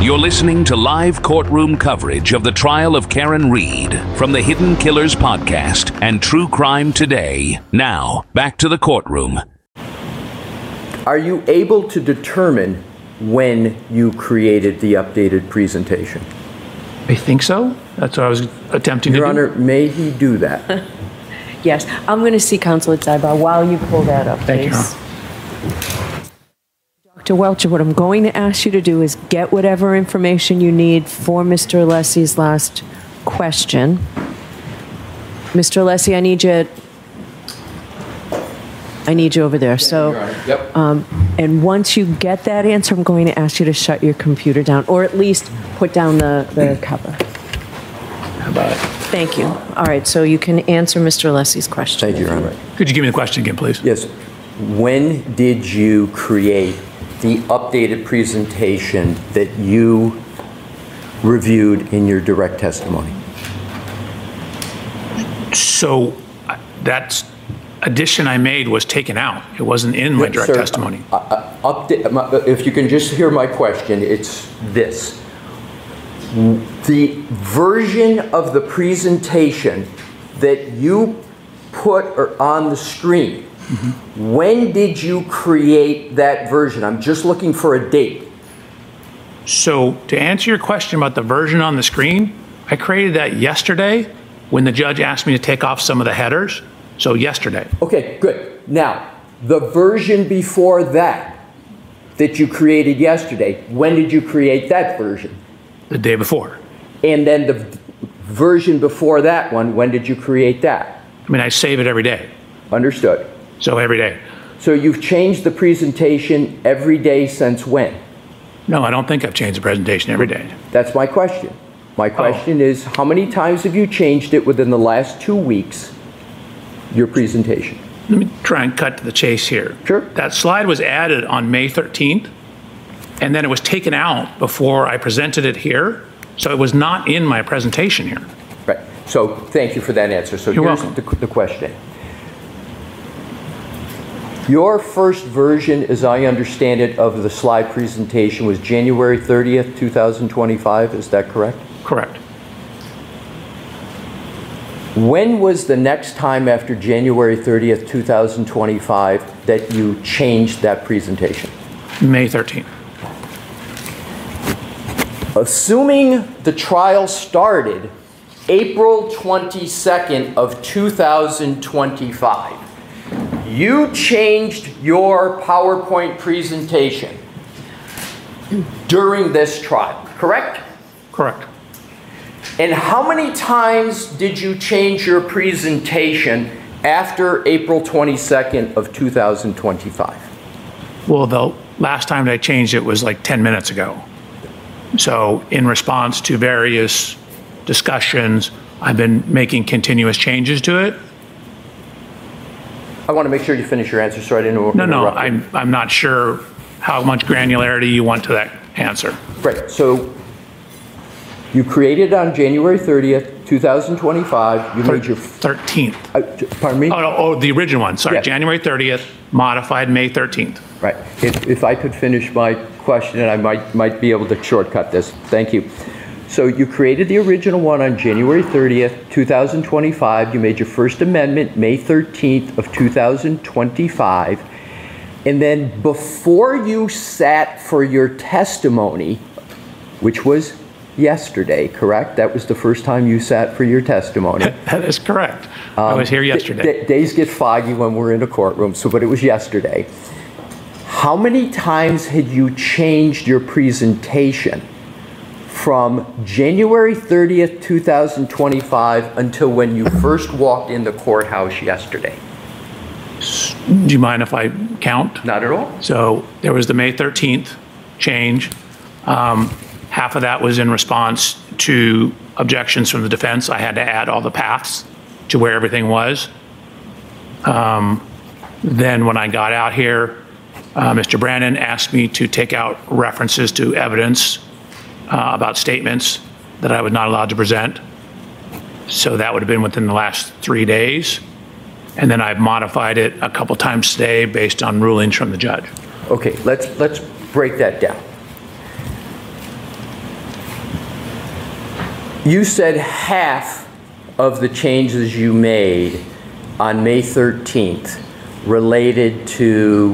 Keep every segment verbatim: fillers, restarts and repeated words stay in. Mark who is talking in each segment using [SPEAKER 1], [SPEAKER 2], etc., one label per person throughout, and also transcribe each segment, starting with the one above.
[SPEAKER 1] You're listening to live courtroom coverage of the trial of Karen Read from the Hidden Killers podcast and True Crime Today. Now, back to the courtroom.
[SPEAKER 2] Are you able to determine when you created the updated presentation?
[SPEAKER 3] I think so. That's what I was attempting
[SPEAKER 2] Your
[SPEAKER 3] to do.
[SPEAKER 2] Honor, may he do that?
[SPEAKER 4] Yes, I'm going to see Counsel Ataiba while you pull that up,
[SPEAKER 3] Thank you, Your
[SPEAKER 4] please. Doctor Welcher, what I'm going to ask you to do is get whatever information you need for Mister Alessi's last question. Mister Alessi, I need you. I need you over there. So,
[SPEAKER 2] Yep.
[SPEAKER 4] um, and once you get that answer, I'm going to ask you to shut your computer down, or at least put down the, the cover.
[SPEAKER 3] How about it?
[SPEAKER 4] Thank you. All right, so you can answer Mister Alessi's question.
[SPEAKER 2] Thank you, Your Honor.
[SPEAKER 3] Could you give me the question again, please?
[SPEAKER 2] Yes. When did you create the updated presentation that you reviewed in your direct testimony?
[SPEAKER 3] So uh, that addition I made was taken out. It wasn't in my direct
[SPEAKER 2] Sir,
[SPEAKER 3] testimony.
[SPEAKER 2] Uh, uh, update, my- if you can just hear my question, it's this. The version of the presentation that you put or on the screen, mm-hmm. When did you create that version? I'm just looking for a date.
[SPEAKER 3] So to answer your question about the version on the screen, I created that yesterday when the judge asked me to take off some of the headers. So yesterday.
[SPEAKER 2] Okay, good. Now, the version before that, that you created yesterday, when did you create that version?
[SPEAKER 3] The day before.
[SPEAKER 2] And then the version before that one, when did you create that?
[SPEAKER 3] I mean, I save it every day.
[SPEAKER 2] Understood.
[SPEAKER 3] So every day.
[SPEAKER 2] So you've changed the presentation every day since when?
[SPEAKER 3] No, I don't think I've changed the presentation every day.
[SPEAKER 2] That's my question. My question
[SPEAKER 3] Oh.
[SPEAKER 2] is, how many times have you changed it within the last two weeks, your presentation?
[SPEAKER 3] Let me try and cut to the chase here.
[SPEAKER 2] Sure.
[SPEAKER 3] That slide was added on May thirteenth, and then it was taken out before I presented it here. So it was not in my presentation here.
[SPEAKER 2] Right. So thank you for that answer. So
[SPEAKER 3] You're
[SPEAKER 2] here's
[SPEAKER 3] welcome.
[SPEAKER 2] The, the question. Your first version, as I understand it, of the slide presentation was January thirtieth, two thousand twenty-five. Is that correct?
[SPEAKER 3] Correct.
[SPEAKER 2] When was the next time after January thirtieth, two thousand twenty-five that you changed that presentation?
[SPEAKER 3] May thirteenth.
[SPEAKER 2] Assuming the trial started April twenty-second of two thousand twenty-five, you changed your PowerPoint presentation during this trial, correct?
[SPEAKER 3] Correct.
[SPEAKER 2] And how many times did you change your presentation after April twenty-second of two thousand twenty-five?
[SPEAKER 3] Well, the last time that I changed it was like ten minutes ago. So in response to various discussions, I've been making continuous changes to it.
[SPEAKER 2] I want to make sure you finish your answer so I didn't interrupt.
[SPEAKER 3] No, no,
[SPEAKER 2] you.
[SPEAKER 3] I'm, I'm not sure how much granularity you want to that answer.
[SPEAKER 2] Right, so you created on January thirtieth, two thousand twenty-five, you made your,
[SPEAKER 3] thirteenth.
[SPEAKER 2] uh, pardon me?
[SPEAKER 3] Oh, no, oh, the original one, sorry,
[SPEAKER 2] Yeah.
[SPEAKER 3] January thirtieth, modified May thirteenth.
[SPEAKER 2] Right, if, if I could finish my question, and I might, might be able to shortcut this, thank you. So you created the original one on January thirtieth, two thousand twenty-five, you made your first amendment May thirteenth of two thousand twenty-five, and then before you sat for your testimony, which was yesterday, correct? That was the first time you sat for your testimony.
[SPEAKER 3] That is correct. I was here yesterday.
[SPEAKER 2] D- d- days get foggy when we're in a courtroom, so but it was yesterday. How many times had you changed your presentation from January thirtieth, two thousand twenty-five until when you first walked in the courthouse yesterday?
[SPEAKER 3] Do you mind if I count?
[SPEAKER 2] Not at all.
[SPEAKER 3] So there was the May thirteenth change. Um, half of that was in response to objections from the defense. I had to add all the paths to where everything was. Um, then when I got out here, uh, Mister Brandon asked me to take out references to evidence uh, about statements that I was not allowed to present. So that would have been within the last three days. And then I've modified it a couple times today based on rulings from the judge.
[SPEAKER 2] Okay, let's let's break that down. You said half of the changes you made on May thirteenth related to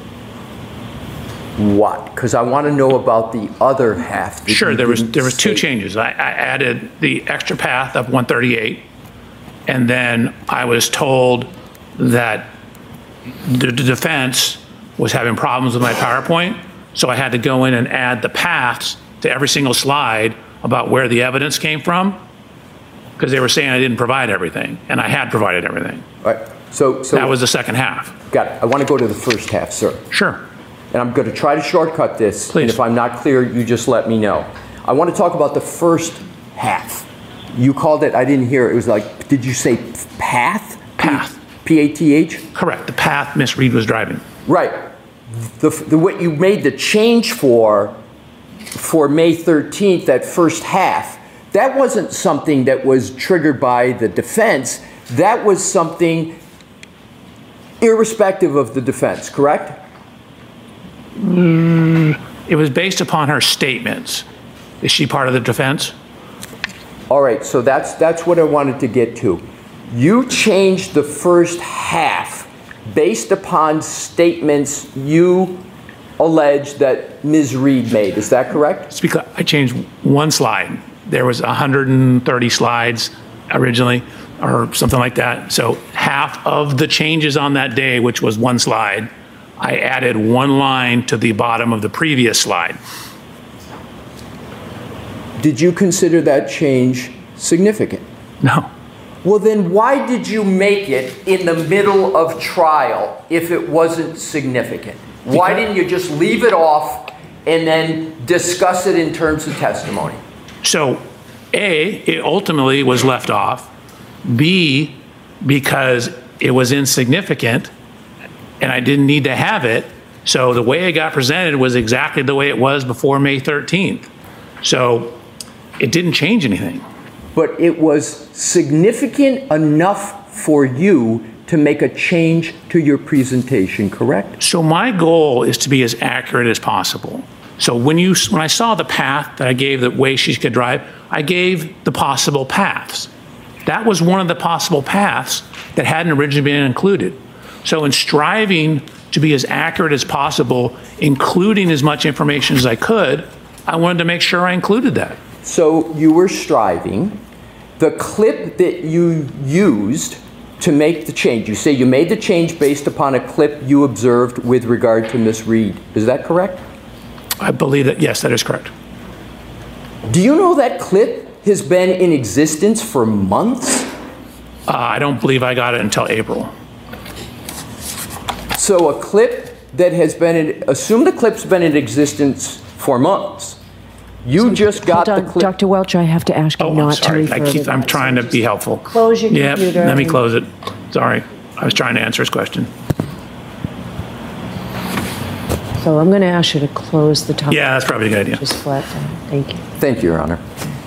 [SPEAKER 2] what? Because I want to know about the other half. that
[SPEAKER 3] Sure,
[SPEAKER 2] you
[SPEAKER 3] there was
[SPEAKER 2] didn't
[SPEAKER 3] there was two
[SPEAKER 2] state.
[SPEAKER 3] changes. I, I added the extra path of one thirty-eight, and then I was told that the, the defense was having problems with my PowerPoint, so I had to go in and add the paths to every single slide about where the evidence came from, because they were saying I didn't provide everything, and I had provided everything.
[SPEAKER 2] All right. So, so
[SPEAKER 3] That was the second half.
[SPEAKER 2] got it. I want to go to the first half, sir.
[SPEAKER 3] Sure.
[SPEAKER 2] And I'm going to try to shortcut this.
[SPEAKER 3] Please.
[SPEAKER 2] And if I'm not clear, you just let me know. I want to talk about the first half. You called it, I didn't hear, it was like, did you say path?
[SPEAKER 3] Path.
[SPEAKER 2] P A T H?
[SPEAKER 3] Correct. The path Miss Reed was driving.
[SPEAKER 2] Right. The, the, what you made the change for, for May thirteenth, that first half, that wasn't something that was triggered by the defense. That was something irrespective of the defense, correct?
[SPEAKER 3] Mm, it was based upon her statements. Is she part of the defense?
[SPEAKER 2] All right, so that's, that's what I wanted to get to. You changed the first half based upon statements you allege that Miz Reed made. Is that correct?
[SPEAKER 3] It's because I changed one slide. There was one hundred thirty slides originally, or something like that. So half of the changes on that day, which was one slide, I added one line to the bottom of the previous slide.
[SPEAKER 2] Did you consider that change significant?
[SPEAKER 3] No.
[SPEAKER 2] Well, then why did you make it in the middle of trial if it wasn't significant? Why didn't you just leave it off and then discuss it in terms of testimony?
[SPEAKER 3] So, A, it ultimately was left off. B, because it was insignificant and I didn't need to have it. So the way it got presented was exactly the way it was before May thirteenth. So it didn't change anything.
[SPEAKER 2] But it was significant enough for you to make a change to your presentation, correct?
[SPEAKER 3] So my goal is to be as accurate as possible. So when you when I saw the path that I gave, the way she could drive, I gave the possible paths. That was one of the possible paths that hadn't originally been included. So in striving to be as accurate as possible, including as much information as I could, I wanted to make sure I included that.
[SPEAKER 2] So you were striving. The clip that you used to make the change, you say you made the change based upon a clip you observed with regard to Miss Reed. Is that correct?
[SPEAKER 3] I believe that, yes, that is correct.
[SPEAKER 2] Do you know that clip has been in existence for months?
[SPEAKER 3] Uh, I don't believe I got it until April.
[SPEAKER 2] So a clip that has been, in, assume the clip's been in existence for months. You just got
[SPEAKER 4] Hold
[SPEAKER 2] the
[SPEAKER 4] on,
[SPEAKER 2] clip.
[SPEAKER 4] Doctor Welch, I have to ask you
[SPEAKER 3] Oh, I'm
[SPEAKER 4] not to
[SPEAKER 3] sorry.
[SPEAKER 4] refer
[SPEAKER 3] I
[SPEAKER 4] to
[SPEAKER 3] keep, I'm
[SPEAKER 4] that.
[SPEAKER 3] trying to be helpful.
[SPEAKER 4] Close your
[SPEAKER 3] Yep,
[SPEAKER 4] computer.
[SPEAKER 3] let me
[SPEAKER 4] and-
[SPEAKER 3] close it. Sorry. I was trying to answer his question.
[SPEAKER 4] So I'm going to ask you to close the top.
[SPEAKER 3] Yeah, that's probably a good idea.
[SPEAKER 4] Just flat down. Thank you.
[SPEAKER 2] Thank you, Your Honor.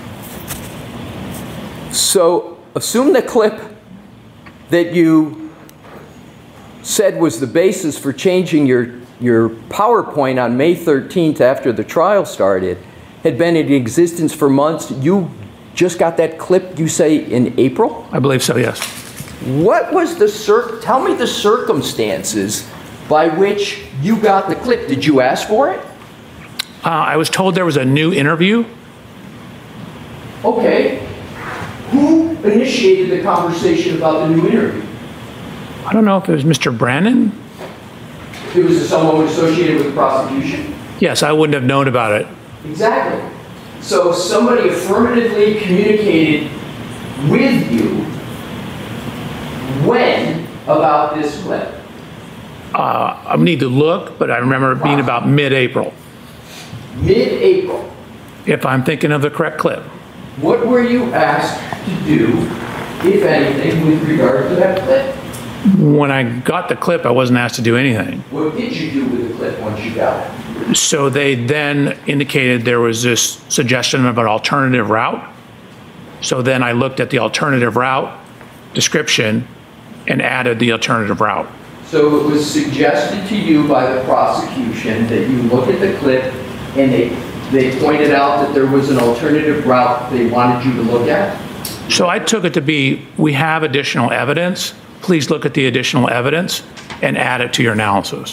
[SPEAKER 2] So assume the clip that you said was the basis for changing your, your PowerPoint on May thirteenth after the trial started had been in existence for months. You just got that clip, you say, in April?
[SPEAKER 3] I believe so, yes.
[SPEAKER 2] What was the cir- tell me the circumstances by which you got the clip. Did you ask for it?
[SPEAKER 3] Uh, I was told there was a new interview.
[SPEAKER 2] Okay. Who initiated the conversation about the new interview?
[SPEAKER 3] I don't know if it was Mister Brannon.
[SPEAKER 2] It was someone associated with the prosecution?
[SPEAKER 3] Yes, I wouldn't have known about it.
[SPEAKER 2] Exactly. So somebody affirmatively communicated with you when about this clip?
[SPEAKER 3] Uh, I need to look, but I remember it being about mid-April,
[SPEAKER 2] Mid-April.
[SPEAKER 3] if I'm thinking of the correct clip.
[SPEAKER 2] What were you asked to do, if anything, with regard to that clip?
[SPEAKER 3] When I got the clip, I wasn't asked to do anything.
[SPEAKER 2] What did you do with the clip once you got it?
[SPEAKER 3] So they then indicated there was this suggestion of an alternative route. So then I looked at the alternative route description and added the alternative route.
[SPEAKER 2] So it was suggested to you by the prosecution that you look at the clip and they they pointed out that there was an alternative route they wanted you to look at?
[SPEAKER 3] So I took it to be, we have additional evidence. Please look at the additional evidence and add it to your analysis.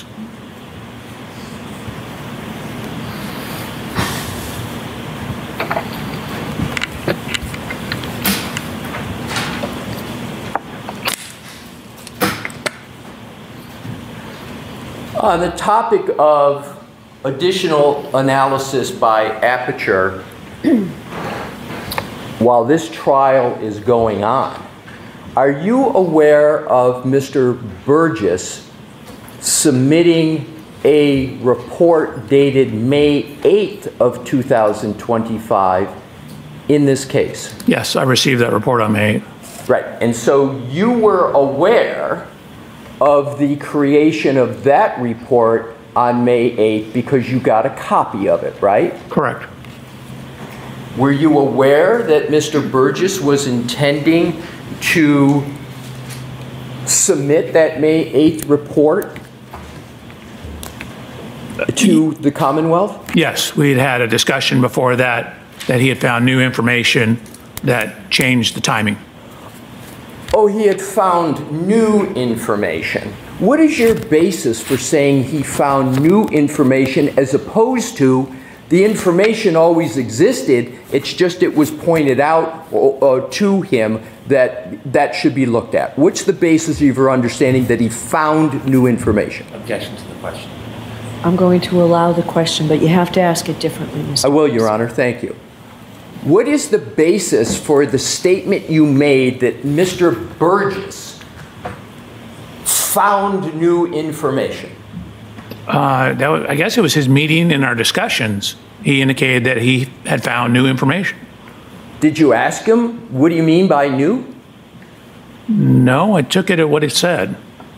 [SPEAKER 2] On the topic of additional analysis by Aperture, while this trial is going on, are you aware of Mister Burgess submitting a report dated May eighth of two thousand twenty-five in this case?
[SPEAKER 3] Yes, I received that report on May eighth.
[SPEAKER 2] Right, and so you were aware of the creation of that report on May eighth because you got a copy of it, right?
[SPEAKER 3] Correct.
[SPEAKER 2] Were you aware that Mister Burgess was intending to submit that May eighth report to the Commonwealth?
[SPEAKER 3] Yes, we had had a discussion before that, that he had found new information that changed the timing.
[SPEAKER 2] Oh, he had found new information. What is your basis for saying he found new information as opposed to the information always existed, it's just it was pointed out uh, to him that that should be looked at? What's the basis of your understanding that he found new information?
[SPEAKER 5] Objection to the question.
[SPEAKER 4] I'm going to allow the question, but you have to ask it differently, Mister
[SPEAKER 2] I will, Your Honor. Thank you. What is the basis for the statement you made that Mister Burgess found new information?
[SPEAKER 3] Uh, that was, I guess it was his meeting in our discussions. He indicated that he had found new information.
[SPEAKER 2] Did you ask him, what do you mean by new?
[SPEAKER 3] No, I took it at what he said.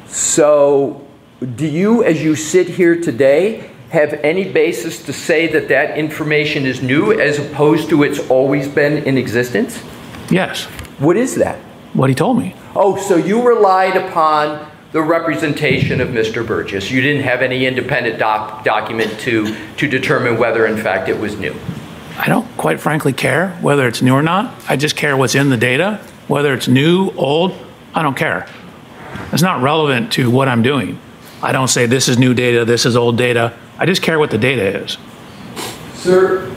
[SPEAKER 2] So, do you, as you sit here today, have any basis to say that that information is new as opposed to it's always been in existence?
[SPEAKER 3] Yes.
[SPEAKER 2] What is that?
[SPEAKER 3] What he told me.
[SPEAKER 2] Oh, so you relied upon the representation of Mister Burgess. You didn't have any independent doc document to, to determine whether, in fact, it was new.
[SPEAKER 3] I don't quite frankly care whether it's new or not. I just care what's in the data. Whether it's new, old, I don't care. It's not relevant to what I'm doing. I don't say this is new data, this is old data. I just care what the data is.
[SPEAKER 2] Sir,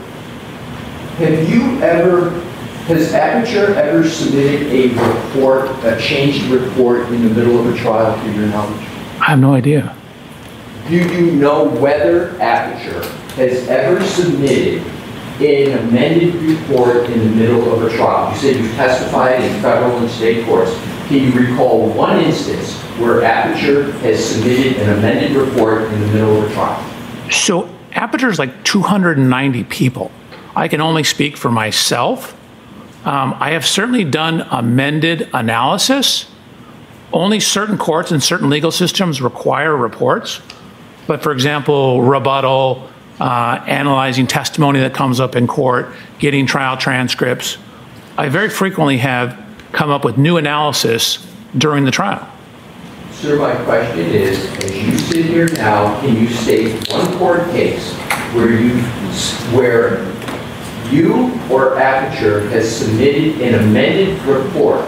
[SPEAKER 2] have you ever, has Aperture ever submitted a report, a changed report in the middle of a trial to your knowledge?
[SPEAKER 3] I have no idea.
[SPEAKER 2] Do you know whether Aperture has ever submitted an amended report in the middle of a trial? You said you've testified in federal and state courts. Can you recall one instance where Aperture has submitted an amended report in the middle of a trial?
[SPEAKER 3] So Aperture is like two hundred ninety people. I can only speak for myself. Um, I have certainly done amended analysis. Only certain courts and certain legal systems require reports. But for example, rebuttal, uh, analyzing testimony that comes up in court, getting trial transcripts. I very frequently have come up with new analysis during the trial.
[SPEAKER 2] Sir, my question is, as you sit here now, can you state one court case where you, where you or Aperture has submitted an amended report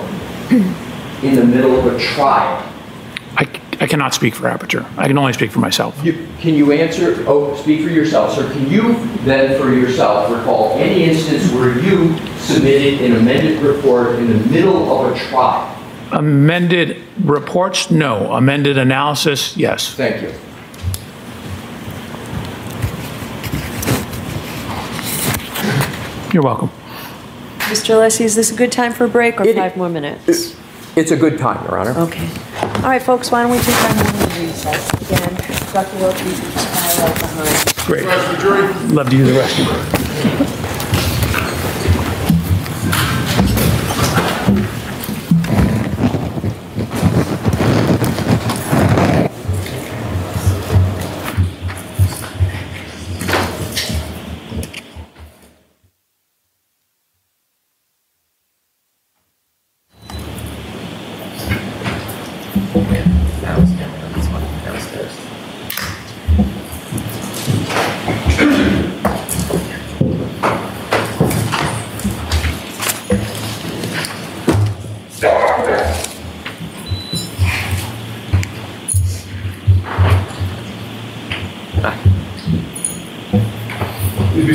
[SPEAKER 2] in the middle of a trial?
[SPEAKER 3] I, I cannot speak for Aperture. I can only speak for myself.
[SPEAKER 2] You, can you answer, oh, speak for yourself, sir. Can you then for yourself recall any instance where you submitted an amended report in the middle of a trial?
[SPEAKER 3] Amended reports? No. Amended analysis? Yes.
[SPEAKER 2] Thank you.
[SPEAKER 3] You're welcome.
[SPEAKER 4] Mister Alessi, is this a good time for a break or
[SPEAKER 2] It-
[SPEAKER 4] five more minutes?
[SPEAKER 2] It's a good time, Your Honor.
[SPEAKER 4] Okay. All right, folks, why don't we take our morning recess? Again, Doctor Wilkie is right behind.
[SPEAKER 3] Great. Love to use the restroom.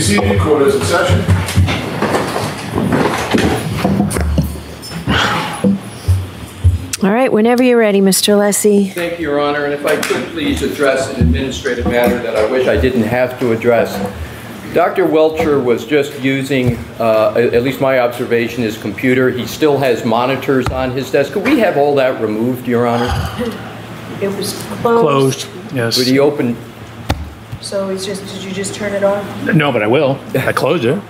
[SPEAKER 5] seated. Court is in session.
[SPEAKER 4] All right, whenever you're ready, Mister Lessie.
[SPEAKER 2] Thank you, Your Honor, and if I could please address an administrative matter that I wish I didn't have to address. Doctor Welcher was just using, uh, at least my observation, his computer. He still has monitors on his desk. Could we have all that removed, Your Honor?
[SPEAKER 4] It was closed.
[SPEAKER 3] Closed, yes.
[SPEAKER 2] Would he open?
[SPEAKER 4] So it's just, did you just turn it on?
[SPEAKER 3] No, but I will. I closed it.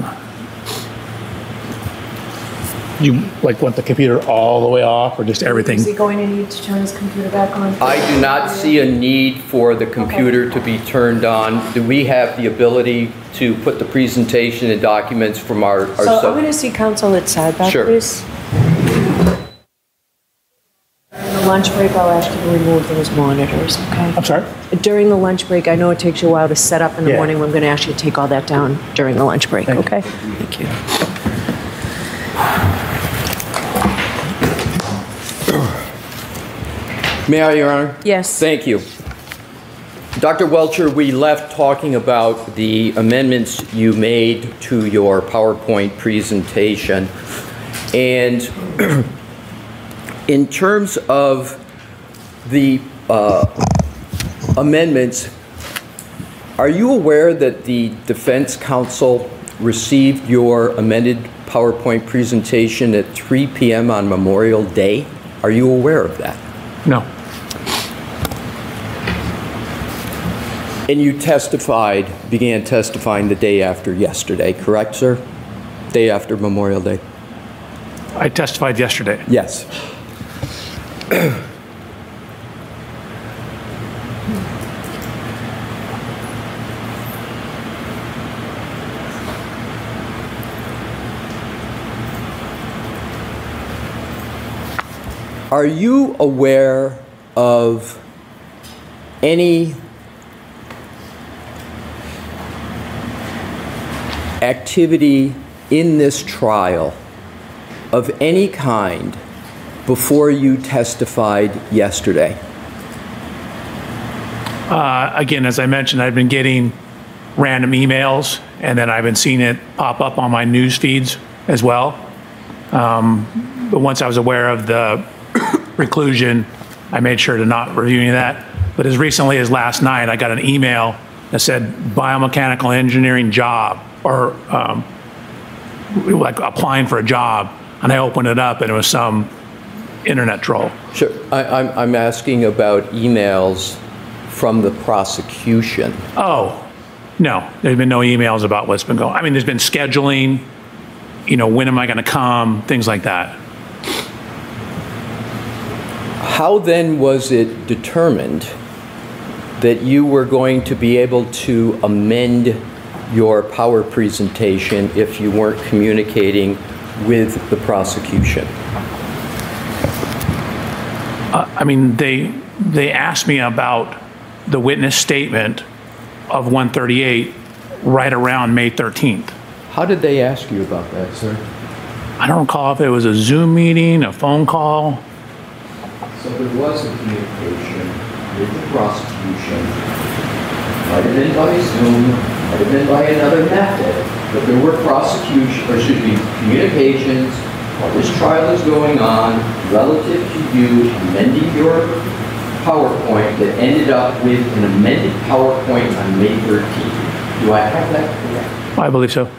[SPEAKER 3] You like want the computer all the way off or just everything?
[SPEAKER 4] Is he going to need to turn his computer back on?
[SPEAKER 2] I do not see a need for the computer to be turned on. Do we have the ability to put the presentation and documents from our... our
[SPEAKER 4] So
[SPEAKER 2] sub-
[SPEAKER 4] I'm going to see counsel at sidebar,
[SPEAKER 2] Sure.
[SPEAKER 4] please. During the lunch break, I'll ask you to remove those monitors, okay?
[SPEAKER 3] I'm sorry?
[SPEAKER 4] During the lunch break, I know it takes you a while to set up in the
[SPEAKER 3] Yeah.
[SPEAKER 4] morning. I'm going to ask you to take all that down during the lunch break,
[SPEAKER 3] Thank you.
[SPEAKER 4] okay? Thank you.
[SPEAKER 2] May I, Your Honor?
[SPEAKER 4] Yes.
[SPEAKER 2] Thank you. Doctor Welcher, we left talking about the amendments you made to your PowerPoint presentation. And in terms of the uh, amendments, are you aware that the defense counsel received your amended PowerPoint presentation at three p m on Memorial Day? Are you aware of that?
[SPEAKER 3] No.
[SPEAKER 2] And you testified, began testifying the day after yesterday, correct, sir? Day after Memorial Day?
[SPEAKER 3] I testified yesterday.
[SPEAKER 2] Yes. Are you aware of any activity in this trial of any kind before you testified yesterday?
[SPEAKER 3] Uh, again, as I mentioned, I've been getting random emails, and then I've been seeing it pop up on my news feeds as well. Um, but once I was aware of the reclusion, I made sure to not review any of that. But as recently as last night, I got an email that said biomechanical engineering job, or um, like applying for a job, and I opened it up and it was some internet troll.
[SPEAKER 2] Sure. I, I'm, I'm asking about emails from the prosecution.
[SPEAKER 3] Oh, no, there's been no emails about what's been going on. I mean, there's been scheduling, you know, when am I going to come, things like that.
[SPEAKER 2] How then was it determined that you were going to be able to amend your power presentation if you weren't communicating with the prosecution?
[SPEAKER 3] Uh, I mean, they they asked me about the witness statement of one thirty-eight right around May thirteenth.
[SPEAKER 2] How did they ask you about that, sir?
[SPEAKER 3] I don't recall if it was a Zoom meeting, a phone call.
[SPEAKER 2] So there was a communication with the prosecution. Might have been by Zoom, might have been by another method, but there were prosecution, or should be communications while this trial is going on relative to you amending your PowerPoint that ended up with an amended PowerPoint on May thirteenth. Do I have that correct?
[SPEAKER 3] I believe so.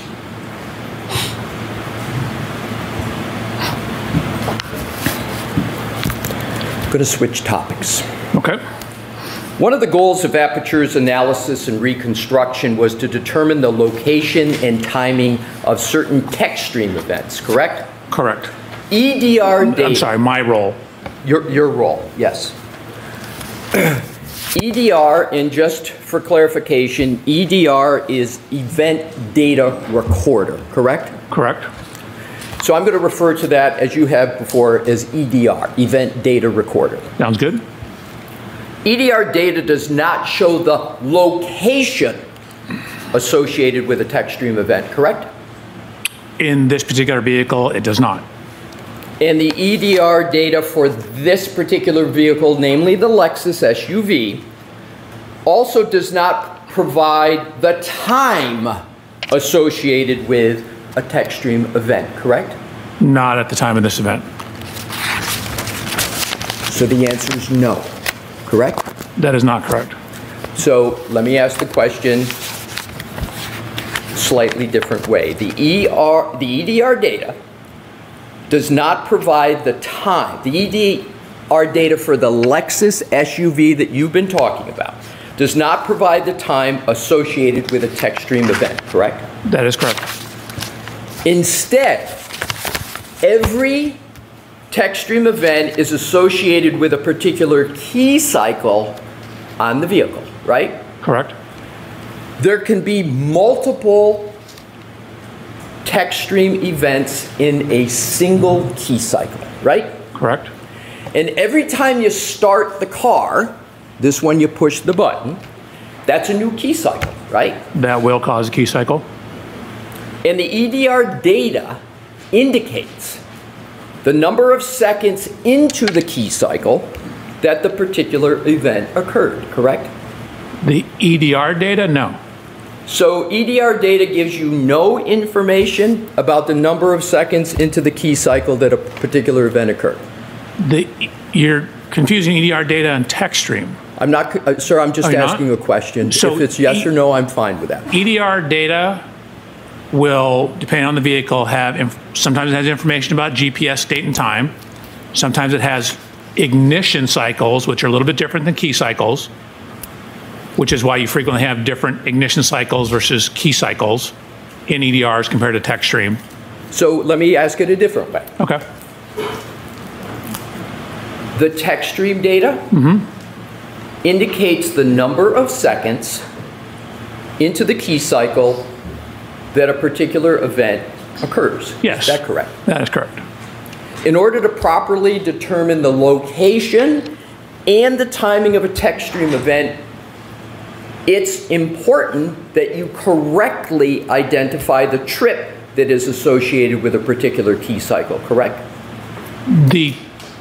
[SPEAKER 2] I'm going to switch topics.
[SPEAKER 3] Okay.
[SPEAKER 2] One of the goals of Aperture's analysis and reconstruction was to determine the location and timing of certain text stream events, correct?
[SPEAKER 3] Correct.
[SPEAKER 2] E D R data.
[SPEAKER 3] I'm sorry, my role.
[SPEAKER 2] Your, your role, yes. E D R, and just for clarification, E D R is Event Data Recorder, correct?
[SPEAKER 3] Correct.
[SPEAKER 2] So I'm going to refer to that, as you have before, as E D R, Event Data Recorder.
[SPEAKER 3] Sounds good.
[SPEAKER 2] E D R data does not show the location associated with a text stream event, correct?
[SPEAKER 3] In this particular vehicle, it does not.
[SPEAKER 2] And the E D R data for this particular vehicle, namely the Lexus S U V, also does not provide the time associated with a tech stream event, correct?
[SPEAKER 3] Not at the time of this event.
[SPEAKER 2] So the answer is no, correct?
[SPEAKER 3] That is not correct.
[SPEAKER 2] So let me ask the question slightly different way. The E R, the E D R data does not provide the time. The E D R data for the Lexus S U V that you've been talking about does not provide the time associated with a tech stream event, correct?
[SPEAKER 3] That is correct.
[SPEAKER 2] Instead, every tech stream event is associated with a particular key cycle on the vehicle, right?
[SPEAKER 3] Correct.
[SPEAKER 2] There can be multiple tech stream events in a single key cycle, right?
[SPEAKER 3] Correct.
[SPEAKER 2] And every time you start the car, this one you push the button, that's a new key cycle, right?
[SPEAKER 3] That will cause a key cycle.
[SPEAKER 2] And the E D R data indicates the number of seconds into the key cycle that the particular event occurred, correct?
[SPEAKER 3] The E D R data, no.
[SPEAKER 2] So E D R data gives you no information about the number of seconds into the key cycle that a particular event occurred.
[SPEAKER 3] The, you're confusing E D R data and tech stream.
[SPEAKER 2] I'm not, uh, sir, I'm just
[SPEAKER 3] Oh, you're
[SPEAKER 2] asking
[SPEAKER 3] not?
[SPEAKER 2] a question.
[SPEAKER 3] So
[SPEAKER 2] if it's yes
[SPEAKER 3] E-
[SPEAKER 2] or no, I'm fine with that.
[SPEAKER 3] E D R data will, depending on the vehicle, have, inf- sometimes it has information about G P S date and time. Sometimes it has ignition cycles, which are a little bit different than key cycles, which is why you frequently have different ignition cycles versus key cycles in E D Rs compared to tech stream.
[SPEAKER 2] So let me ask it a different way.
[SPEAKER 3] Okay.
[SPEAKER 2] The tech stream data
[SPEAKER 3] Mm-hmm.
[SPEAKER 2] indicates the number of seconds into the key cycle that a particular event occurs.
[SPEAKER 3] Yes.
[SPEAKER 2] Is that correct?
[SPEAKER 3] That is correct.
[SPEAKER 2] In order to properly determine the location and the timing of a tech stream event, it's important that you correctly identify the trip that is associated with a particular key cycle, correct?
[SPEAKER 3] The,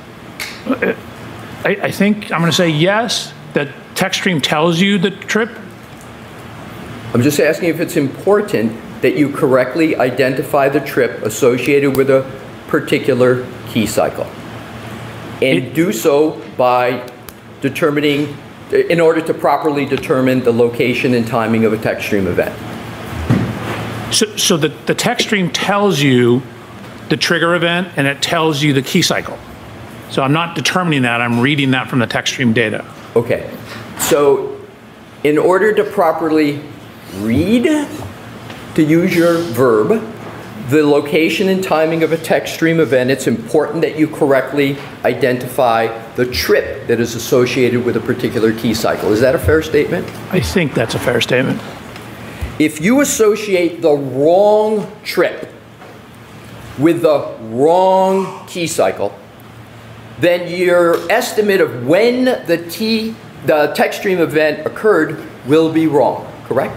[SPEAKER 3] I, I think I'm going to say yes, that tech stream tells you the trip.
[SPEAKER 2] I'm just asking if it's important that you correctly identify the trip associated with a particular key cycle. And
[SPEAKER 3] It-
[SPEAKER 2] do so by determining, in order to properly determine the location and timing of a tech stream event.
[SPEAKER 3] So, so the, the tech stream tells you the trigger event and it tells you the key cycle. So I'm not determining that, I'm reading that from the tech stream data.
[SPEAKER 2] Okay, so in order to properly read, to use your verb, the location and timing of a tech stream event, it's important that you correctly identify the trip that is associated with a particular key cycle. Is that a fair statement?
[SPEAKER 3] I think that's a fair statement.
[SPEAKER 2] If you associate the wrong trip with the wrong key cycle, then your estimate of when the T, the tech stream event occurred will be wrong, correct?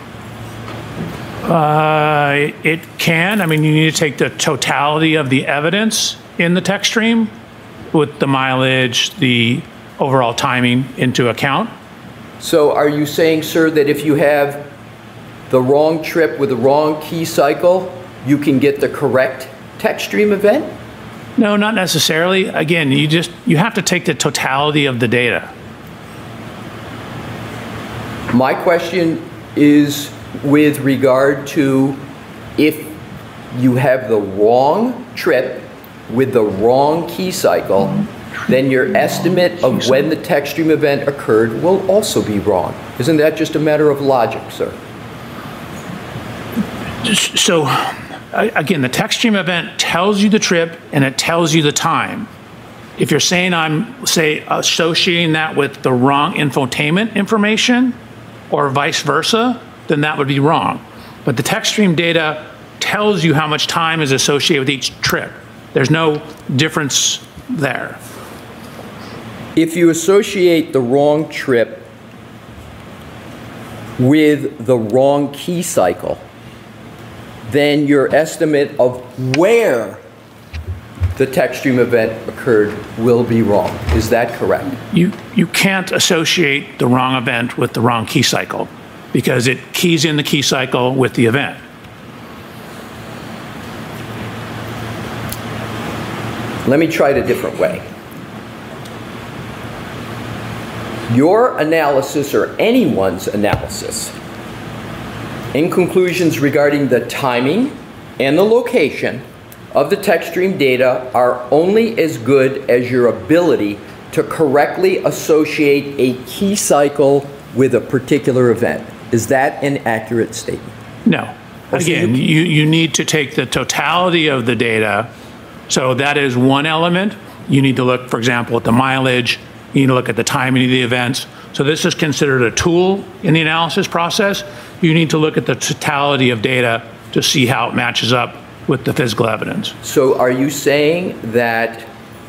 [SPEAKER 3] Uh, it can, I mean, you need to take the totality of the evidence in the tech stream with the mileage, the overall timing into account.
[SPEAKER 2] So are you saying, sir, that if you have the wrong trip with the wrong key cycle, you can get the correct tech stream event?
[SPEAKER 3] No, not necessarily. Again, you just, you have to take the totality of the data.
[SPEAKER 2] My question is with regard to if you have the wrong trip with the wrong key cycle, then your estimate of when the tech stream event occurred will also be wrong. Isn't that just a matter of logic, sir?
[SPEAKER 3] So, I- again, the tech stream event tells you the trip and it tells you the time. If you're saying I'm, say, associating that with the wrong infotainment information or vice versa, then that would be wrong. But the tech stream data tells you how much time is associated with each trip. There's no difference there.
[SPEAKER 2] If you associate the wrong trip with the wrong key cycle, then your estimate of where the tech stream event occurred will be wrong. Is that correct?
[SPEAKER 3] You, you can't associate the wrong event with the wrong key cycle. because it keys in the key cycle with the event.
[SPEAKER 2] Let me try it a different way. Your analysis, or anyone's analysis, in conclusions regarding the timing and the location of the text stream data are only as good as your ability to correctly associate a key cycle with a particular event. Is that an accurate statement?
[SPEAKER 3] No. Again, you, you need to take the totality of the data. So that is one element. You need to look, for example, at the mileage. You need to look at the timing of the events. So this is considered a tool in the analysis process. You need to look at the totality of data to see how it matches up with the physical evidence.
[SPEAKER 2] So are you saying that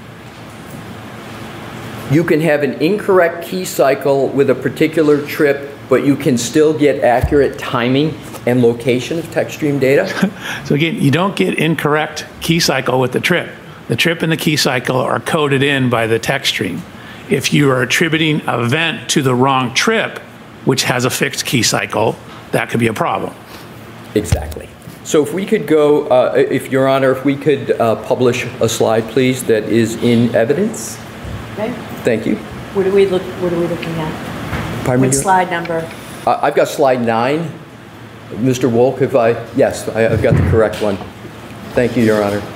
[SPEAKER 2] you can have an incorrect key cycle with a particular trip, but you can still get accurate timing and location of text stream data?
[SPEAKER 3] So again, you don't get incorrect key cycle with the trip. The trip and the key cycle are coded in by the text stream. If you are attributing an event to the wrong trip, which has a fixed key cycle, that could be a problem.
[SPEAKER 2] Exactly. So if we could go, uh, if Your Honor, if we could uh, publish a slide, please, that is in evidence.
[SPEAKER 4] Okay.
[SPEAKER 2] Thank you.
[SPEAKER 4] What are we look? What are we looking at?
[SPEAKER 2] Pardon me?
[SPEAKER 4] What slide number?
[SPEAKER 2] Uh, I've got slide nine. Mister Wolk, if I, yes, I, I've got the correct one. Thank you, Your Honor.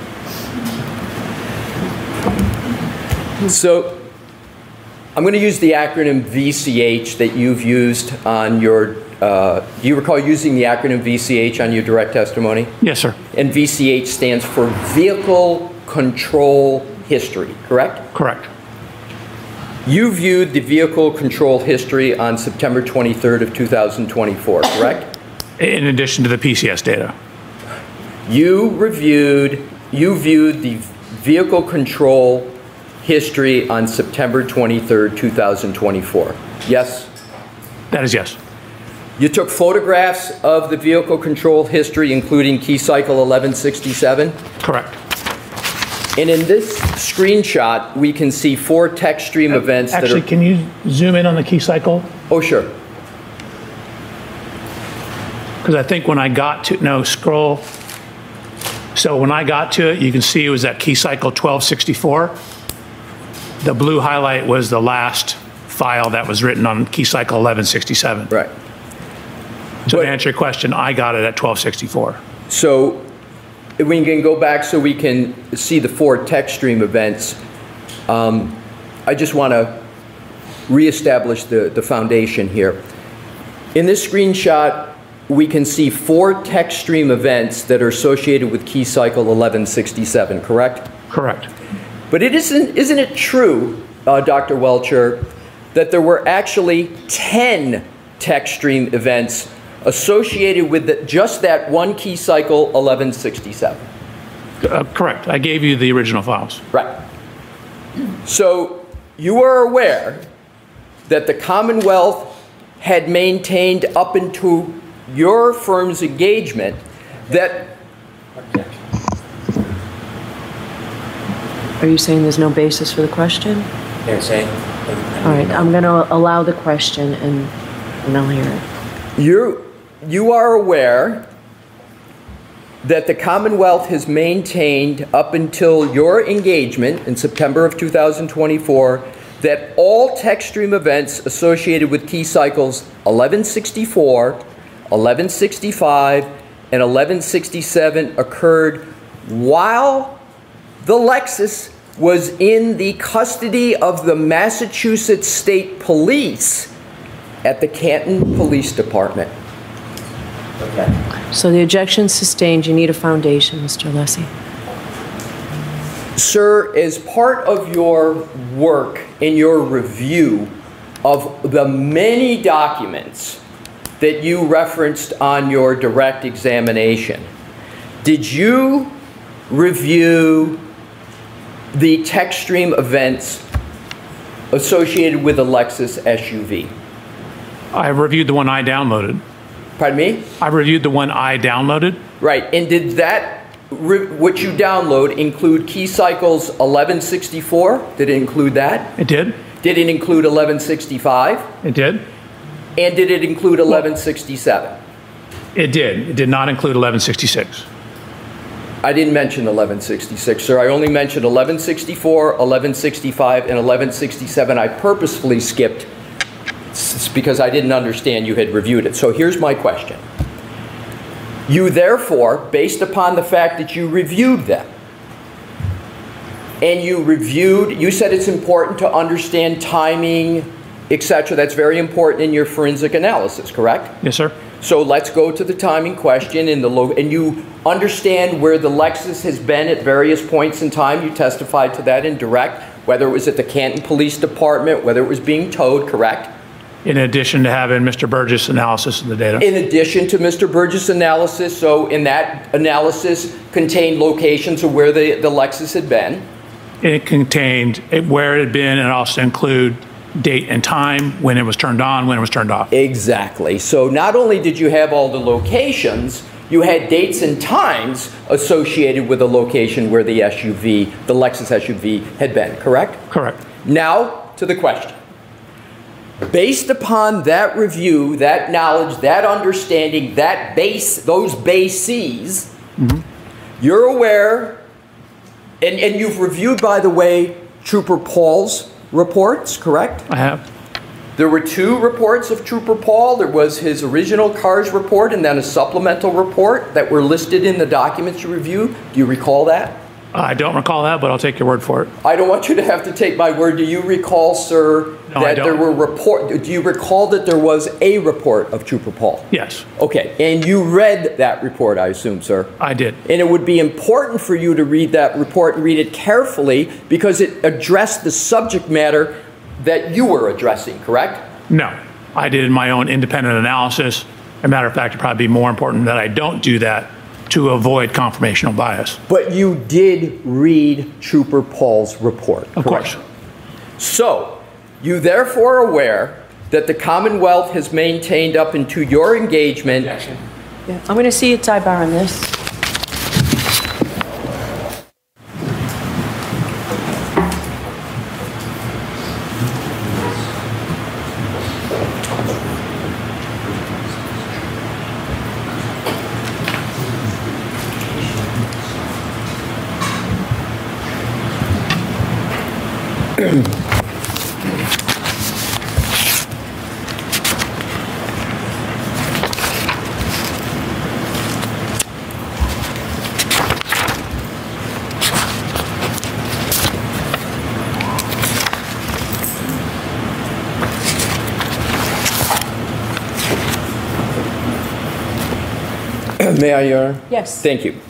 [SPEAKER 2] So I'm going to use the acronym V C H that you've used on your, uh, do you recall using the acronym V C H on your direct testimony?
[SPEAKER 3] Yes, sir.
[SPEAKER 2] And V C H stands for Vehicle Control History, correct?
[SPEAKER 3] Correct.
[SPEAKER 2] You viewed the vehicle control history on September twenty-third of two thousand twenty-four, correct?
[SPEAKER 3] In addition to the P C S data.
[SPEAKER 2] You reviewed, you viewed the vehicle control history on September twenty-third, two thousand twenty-four. Yes?
[SPEAKER 3] That is yes.
[SPEAKER 2] You took photographs of the vehicle control history, including key cycle eleven sixty-seven?
[SPEAKER 3] Correct.
[SPEAKER 2] And in this screenshot, we can see four text stream events
[SPEAKER 3] Actually,
[SPEAKER 2] that are...
[SPEAKER 3] can you zoom in on the key cycle?
[SPEAKER 2] Oh, sure.
[SPEAKER 3] Because I think when I got to, no, scroll. So when I got to it, you can see it was that key cycle twelve sixty-four. The blue highlight was the last file that was written on key cycle eleven sixty-seven.
[SPEAKER 2] Right.
[SPEAKER 3] So
[SPEAKER 2] But-
[SPEAKER 3] to answer your question, I got it at twelve sixty-four.
[SPEAKER 2] So we can go back so we can see the four text stream events. Um, I just want to reestablish the, the foundation here. In this screenshot, we can see four text stream events that are associated with key cycle eleven sixty-seven, correct?
[SPEAKER 3] Correct.
[SPEAKER 2] But it isn't, isn't it true, uh, Doctor Welcher, that there were actually ten text stream events associated with the, just that one key cycle eleven sixty-seven?
[SPEAKER 3] Uh, correct. I gave you the original files.
[SPEAKER 2] Right. So you are aware that the Commonwealth had maintained up into your firm's engagement that...
[SPEAKER 4] Are you saying there's no basis for the question?
[SPEAKER 5] They're saying.
[SPEAKER 4] All right, I'm going to allow the question, and, and I'll hear it.
[SPEAKER 2] You, you are aware that the Commonwealth has maintained up until your engagement in September of two thousand twenty-four that all text stream events associated with key cycles eleven sixty-four, eleven sixty-five, and eleven sixty-seven occurred while the Lexus was in the custody of the Massachusetts State Police at the Canton Police Department.
[SPEAKER 5] Okay.
[SPEAKER 4] So the objection sustained. You need a foundation, Mister Lessie.
[SPEAKER 2] Sir, as part of your work in your review of the many documents that you referenced on your direct examination, did you review the text stream events associated with the Lexus S U V?
[SPEAKER 3] I reviewed the one I downloaded.
[SPEAKER 2] Pardon me?
[SPEAKER 3] I reviewed the one I downloaded.
[SPEAKER 2] Right, and did that, what you download, include key cycles eleven sixty-four? Did it include that?
[SPEAKER 3] It did.
[SPEAKER 2] Did it include eleven sixty-five?
[SPEAKER 3] It did.
[SPEAKER 2] And did it include eleven sixty-seven?
[SPEAKER 3] It did. It did not include eleven sixty-six.
[SPEAKER 2] I didn't mention eleven sixty-six, sir. I only mentioned eleven sixty-four, eleven sixty-five, and eleven sixty-seven. I purposefully skipped s- because I didn't understand you had reviewed it. So here's my question. You therefore, based upon the fact that you reviewed them, and you reviewed, you said it's important to understand timing, et cetera. That's very important in your forensic analysis, correct?
[SPEAKER 3] Yes, sir.
[SPEAKER 2] So let's go to the timing question in the lo- and you understand where the Lexus has been at various points in time. You testified to that in direct, whether it was at the Canton Police Department, whether it was being towed, correct?
[SPEAKER 3] In addition to having Mister Burgess analysis of the data.
[SPEAKER 2] In addition to Mister Burgess' analysis, so in that analysis contained locations of where the, the Lexus had been.
[SPEAKER 3] It contained it- where it had been, and also include date and time, when it was turned on, when it was turned off.
[SPEAKER 2] Exactly. So not only did you have all the locations, you had dates and times associated with the location where the S U V, the Lexus S U V, had been, correct?
[SPEAKER 3] Correct.
[SPEAKER 2] Now to the question. Based upon that review, that knowledge, that understanding, that base, those bases, mm-hmm. you're aware, and, and you've reviewed, by the way, Trooper Paul's reports, correct?
[SPEAKER 3] I have.
[SPEAKER 2] There were two reports of Trooper Paul. There was his original CARS report and then a supplemental report that were listed in the documents you reviewed. Do you recall that?
[SPEAKER 3] I don't recall that, but I'll take your word for it.
[SPEAKER 2] I don't want you to have to take my word. Do you recall, sir,
[SPEAKER 3] No, I
[SPEAKER 2] that there
[SPEAKER 3] don't.
[SPEAKER 2] were report? Do you recall that there was a report of Trooper Paul?
[SPEAKER 3] Yes,
[SPEAKER 2] Okay, and you read that report, I assume, sir?
[SPEAKER 3] I did.
[SPEAKER 2] And it would be important for you to read that report and read it carefully because it addressed the subject matter that you were addressing, correct?
[SPEAKER 3] No, I did my own independent analysis. As a matter of fact, it'd probably be more important that I don't do that to avoid confirmational bias.
[SPEAKER 2] But you did read Trooper Paul's report,
[SPEAKER 3] Of
[SPEAKER 2] correct?
[SPEAKER 3] course.
[SPEAKER 2] So, you therefore are aware that the Commonwealth has maintained up into your engagement.
[SPEAKER 5] Objection.
[SPEAKER 4] Yeah, I'm going to see a sidebar on this.
[SPEAKER 2] May I, Your Honor?
[SPEAKER 4] Yes.
[SPEAKER 2] Thank you.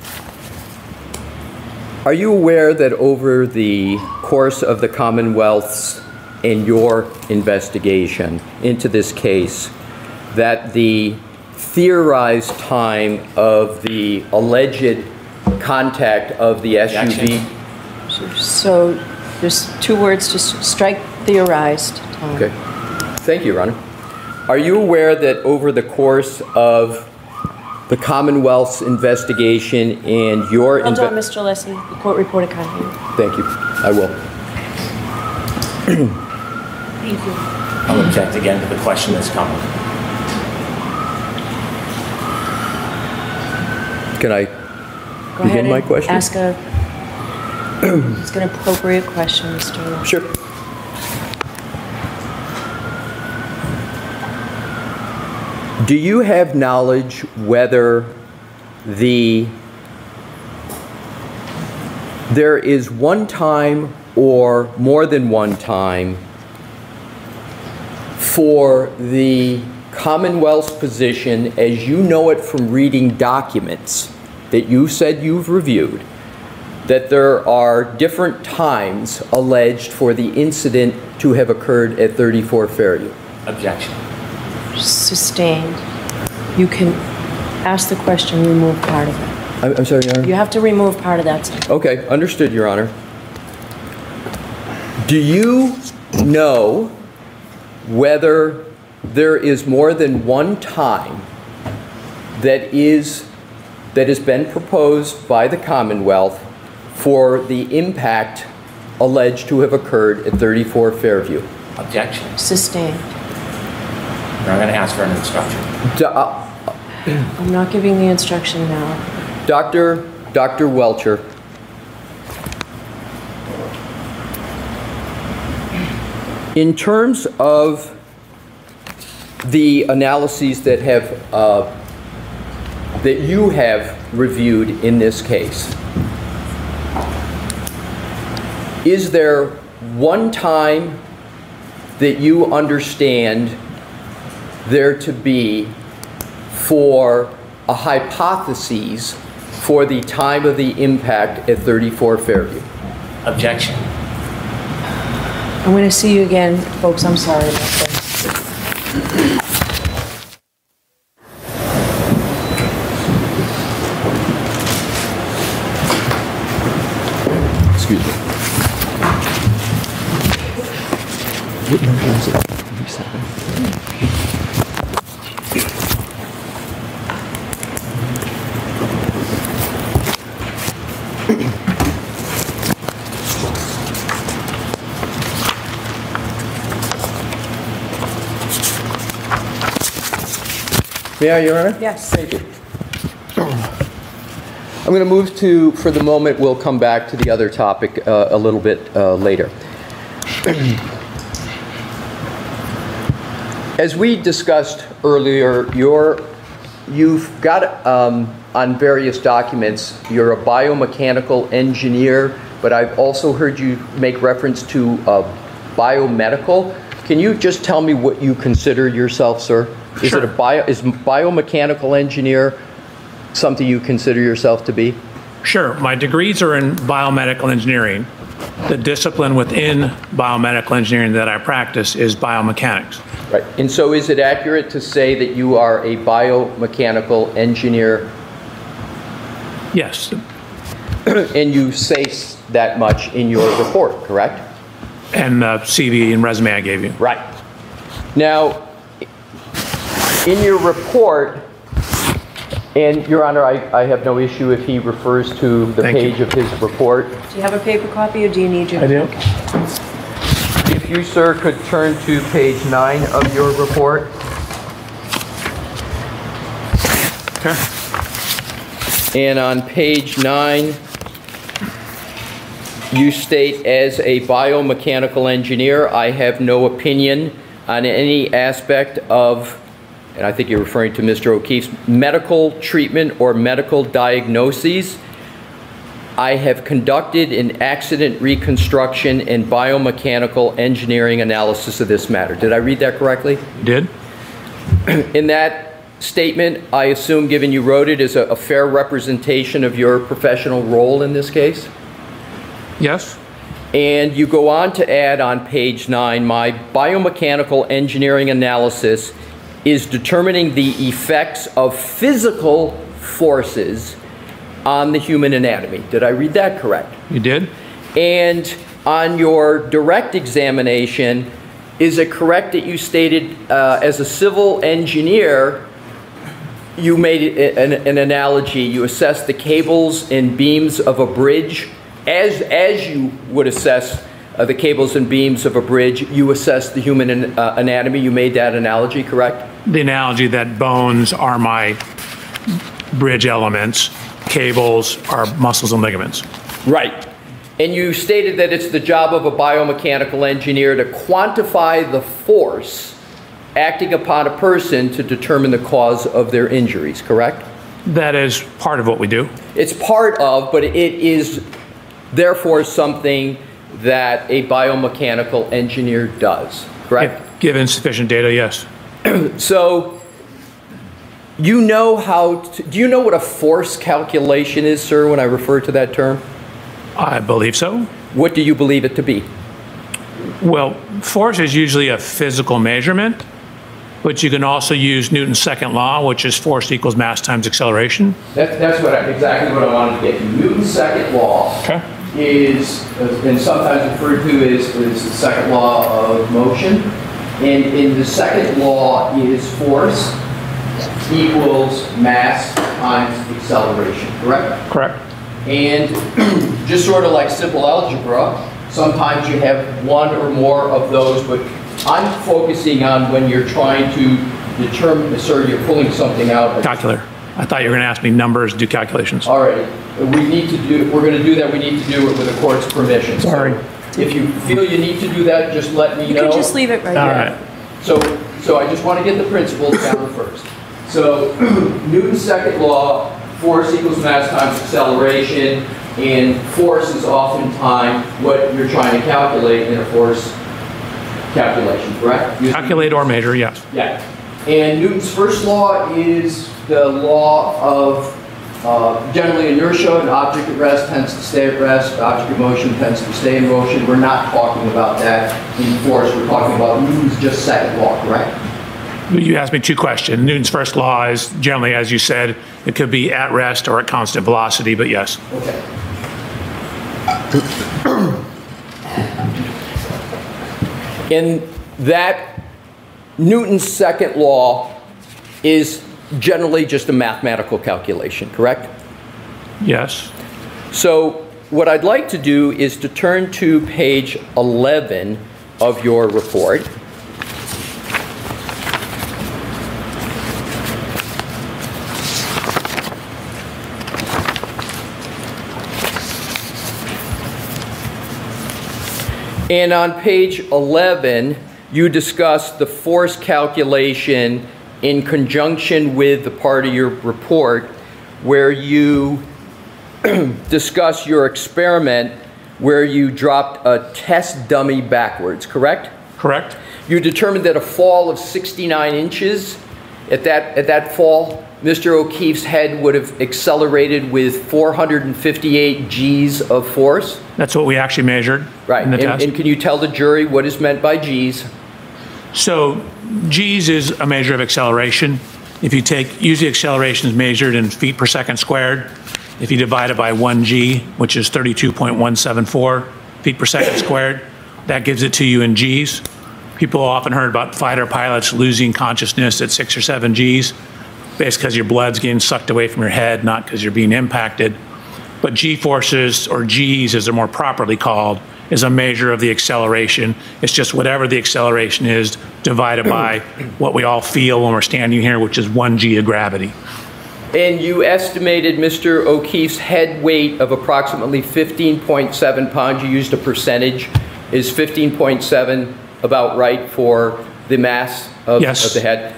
[SPEAKER 2] Are you aware that over the course of the Commonwealth's and your investigation into this case, that the theorized time of the alleged contact of the S U V?
[SPEAKER 5] Objection.
[SPEAKER 4] So there's two words to s- strike theorized. Tom.
[SPEAKER 2] Okay. Thank you, Your Honor. Are you aware that over the course of the Commonwealth's investigation and your...
[SPEAKER 4] Hold on,
[SPEAKER 2] inve-
[SPEAKER 4] Mister Leslie. The court reporter can't hear you.
[SPEAKER 2] Thank you. I will.
[SPEAKER 4] Thank you.
[SPEAKER 5] I'll object again to the question that's coming.
[SPEAKER 2] Can I
[SPEAKER 4] Go
[SPEAKER 2] begin
[SPEAKER 4] ahead
[SPEAKER 2] my
[SPEAKER 4] and
[SPEAKER 2] question?
[SPEAKER 4] ask a, ask an appropriate question, Mister
[SPEAKER 2] Sure. Do you have knowledge whether the there is one time or more than one time for the Commonwealth's position, as you know it from reading documents that you said you've reviewed, that there are different times alleged for the incident to have occurred at thirty-four Fairview?
[SPEAKER 5] Objection.
[SPEAKER 4] Sustained. You can ask the question, remove part of it.
[SPEAKER 2] I'm I'm sorry, Your Honor?
[SPEAKER 4] You have to remove part of that sentence.
[SPEAKER 2] Okay, understood, Your Honor. Do you know whether there is more than one time that is, that has been proposed by the Commonwealth for the impact alleged to have occurred at thirty-four Fairview?
[SPEAKER 5] Objection.
[SPEAKER 4] Sustained.
[SPEAKER 5] And I'm going to ask for an instruction.
[SPEAKER 2] Do- uh,
[SPEAKER 4] I'm not giving the instruction now.
[SPEAKER 2] Doctor Doctor Welcher, in terms of the analyses that have uh, that you have reviewed in this case, is there one time that you understand there to be for a hypothesis for the time of the impact at thirty-four Fairview?
[SPEAKER 5] Objection.
[SPEAKER 4] I'm going to see you again, folks. I'm sorry about this.
[SPEAKER 2] Excuse me. What number is it? May I, Your Honor?
[SPEAKER 4] Yes.
[SPEAKER 2] Thank you. I'm going to move to, for the moment, we'll come back to the other topic uh, a little bit uh, later. As we discussed earlier, you're, you've got um, on various documents, you're a biomechanical engineer, but I've also heard you make reference to uh, biomedical. Can you just tell me what you consider yourself, sir? Is
[SPEAKER 3] Sure.
[SPEAKER 2] it a bio, is biomechanical engineer something you consider yourself to be?
[SPEAKER 3] Sure. My degrees are in biomedical engineering. The discipline within biomedical engineering that I practice is biomechanics.
[SPEAKER 2] Right. And so is it accurate to say that you are a biomechanical engineer?
[SPEAKER 3] Yes.
[SPEAKER 2] And you say s- that much in your report, correct?
[SPEAKER 3] And the C V and resume I gave you.
[SPEAKER 2] Right. Now, in your report, and Your Honor, I, I have no issue if he refers to the
[SPEAKER 3] Thank you.
[SPEAKER 2] page of his report.
[SPEAKER 4] Do you have a paper copy, or do you need your?
[SPEAKER 3] I do.
[SPEAKER 2] If you, sir, could turn to page nine of your report.
[SPEAKER 3] Okay.
[SPEAKER 2] And on page nine, you state, as a biomechanical engineer, I have no opinion on any aspect of, and I think you're referring to Mister O'Keefe's, medical treatment or medical diagnoses. I have conducted an accident reconstruction and biomechanical engineering analysis of this matter. Did I read that correctly?
[SPEAKER 3] You did?
[SPEAKER 2] In that statement, I assume, given you wrote it, is a, a fair representation of your professional role in this case?
[SPEAKER 3] Yes.
[SPEAKER 2] And you go on to add on page nine, my biomechanical engineering analysis is determining the effects of physical forces on the human anatomy. Did I read that correct?
[SPEAKER 3] You did?
[SPEAKER 2] And on your direct examination, is it correct that you stated uh, as a civil engineer, you made an, an analogy, you assessed the cables and beams of a bridge as, as you would assess uh, the cables and beams of a bridge, you assessed the human an, uh, anatomy, you made that analogy, correct?
[SPEAKER 3] The analogy that bones are my bridge elements, cables are muscles and ligaments.
[SPEAKER 2] Right. And you stated that it's the job of a biomechanical engineer to quantify the force acting upon a person to determine the cause of their injuries, correct?
[SPEAKER 3] That is part of what we do.
[SPEAKER 2] It's part of, but it is therefore something that a biomechanical engineer does, correct?
[SPEAKER 3] If given sufficient data, yes.
[SPEAKER 2] So, you know how, to, do you know what a force calculation is, sir, when I refer to that term?
[SPEAKER 3] I believe so.
[SPEAKER 2] What do you believe it to be?
[SPEAKER 3] Well, force is usually a physical measurement, but you can also use Newton's second law, which is force equals mass times acceleration.
[SPEAKER 2] That, that's what I, exactly what I wanted to get to. Newton's second law
[SPEAKER 3] Okay.
[SPEAKER 2] is, and sometimes referred to as, as the second law of motion. And in the second law is force equals mass times acceleration, correct?
[SPEAKER 3] Correct.
[SPEAKER 2] And just sort of like simple algebra, sometimes you have one or more of those, but I'm focusing on when you're trying to determine, sir, you're pulling something out.
[SPEAKER 3] Calculator. I thought you were going to ask me numbers, do calculations.
[SPEAKER 2] All right, we need to do, we're going to do that, we need to do it with the court's permission.
[SPEAKER 3] Sorry.
[SPEAKER 2] So if you feel you need to do that, just let me
[SPEAKER 4] You
[SPEAKER 2] know.
[SPEAKER 4] can just leave it right
[SPEAKER 3] All
[SPEAKER 4] there.
[SPEAKER 3] right.
[SPEAKER 2] So, so I just want to get the principles down first. So Newton's second law, force equals mass times acceleration, and force is oftentimes what you're trying to calculate in a force calculation, correct? Using-
[SPEAKER 3] Calculate or measure, yes.
[SPEAKER 2] Yeah. And Newton's first law is the law of uh, generally inertia. An object at rest tends to stay at rest. Object in motion tends to stay in motion. We're not talking about that in force. We're talking about Newton's just second law, correct?
[SPEAKER 3] You asked me two questions. Newton's first law is generally, as you said, it could be at rest or at constant velocity, but yes.
[SPEAKER 2] Okay. And that Newton's second law is generally just a mathematical calculation, correct?
[SPEAKER 3] Yes.
[SPEAKER 2] So what I'd like to do is to turn to page eleven of your report. And on page eleven, you discuss the force calculation in conjunction with the part of your report where you discuss your experiment where you dropped a test dummy backwards, correct?
[SPEAKER 3] Correct.
[SPEAKER 2] You determined that a fall of sixty-nine inches, at that, at that fall, Mister O'Keefe's head would have accelerated with four hundred fifty-eight G's of force.
[SPEAKER 3] That's what we actually measured
[SPEAKER 2] Right.
[SPEAKER 3] in the
[SPEAKER 2] And,
[SPEAKER 3] test.
[SPEAKER 2] and can you tell the jury what is meant by G's?
[SPEAKER 3] So G's is a measure of acceleration. If you take, usually acceleration is measured in feet per second squared. If you divide it by one G, which is thirty-two point one seven four feet per second squared, that gives it to you in G's. People often heard about fighter pilots losing consciousness at six or seven G's. Basically because your blood's getting sucked away from your head, not because you're being impacted. But G-forces, or G's as they're more properly called, is a measure of the acceleration. It's just whatever the acceleration is divided by what we all feel when we're standing here, which is one G of gravity.
[SPEAKER 2] And you estimated Mister O'Keefe's head weight of approximately fifteen point seven pounds. You used a percentage. Is fifteen point seven about right for the mass of,
[SPEAKER 3] Yes.
[SPEAKER 2] of the head?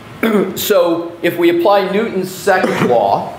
[SPEAKER 2] So if we apply Newton's second law,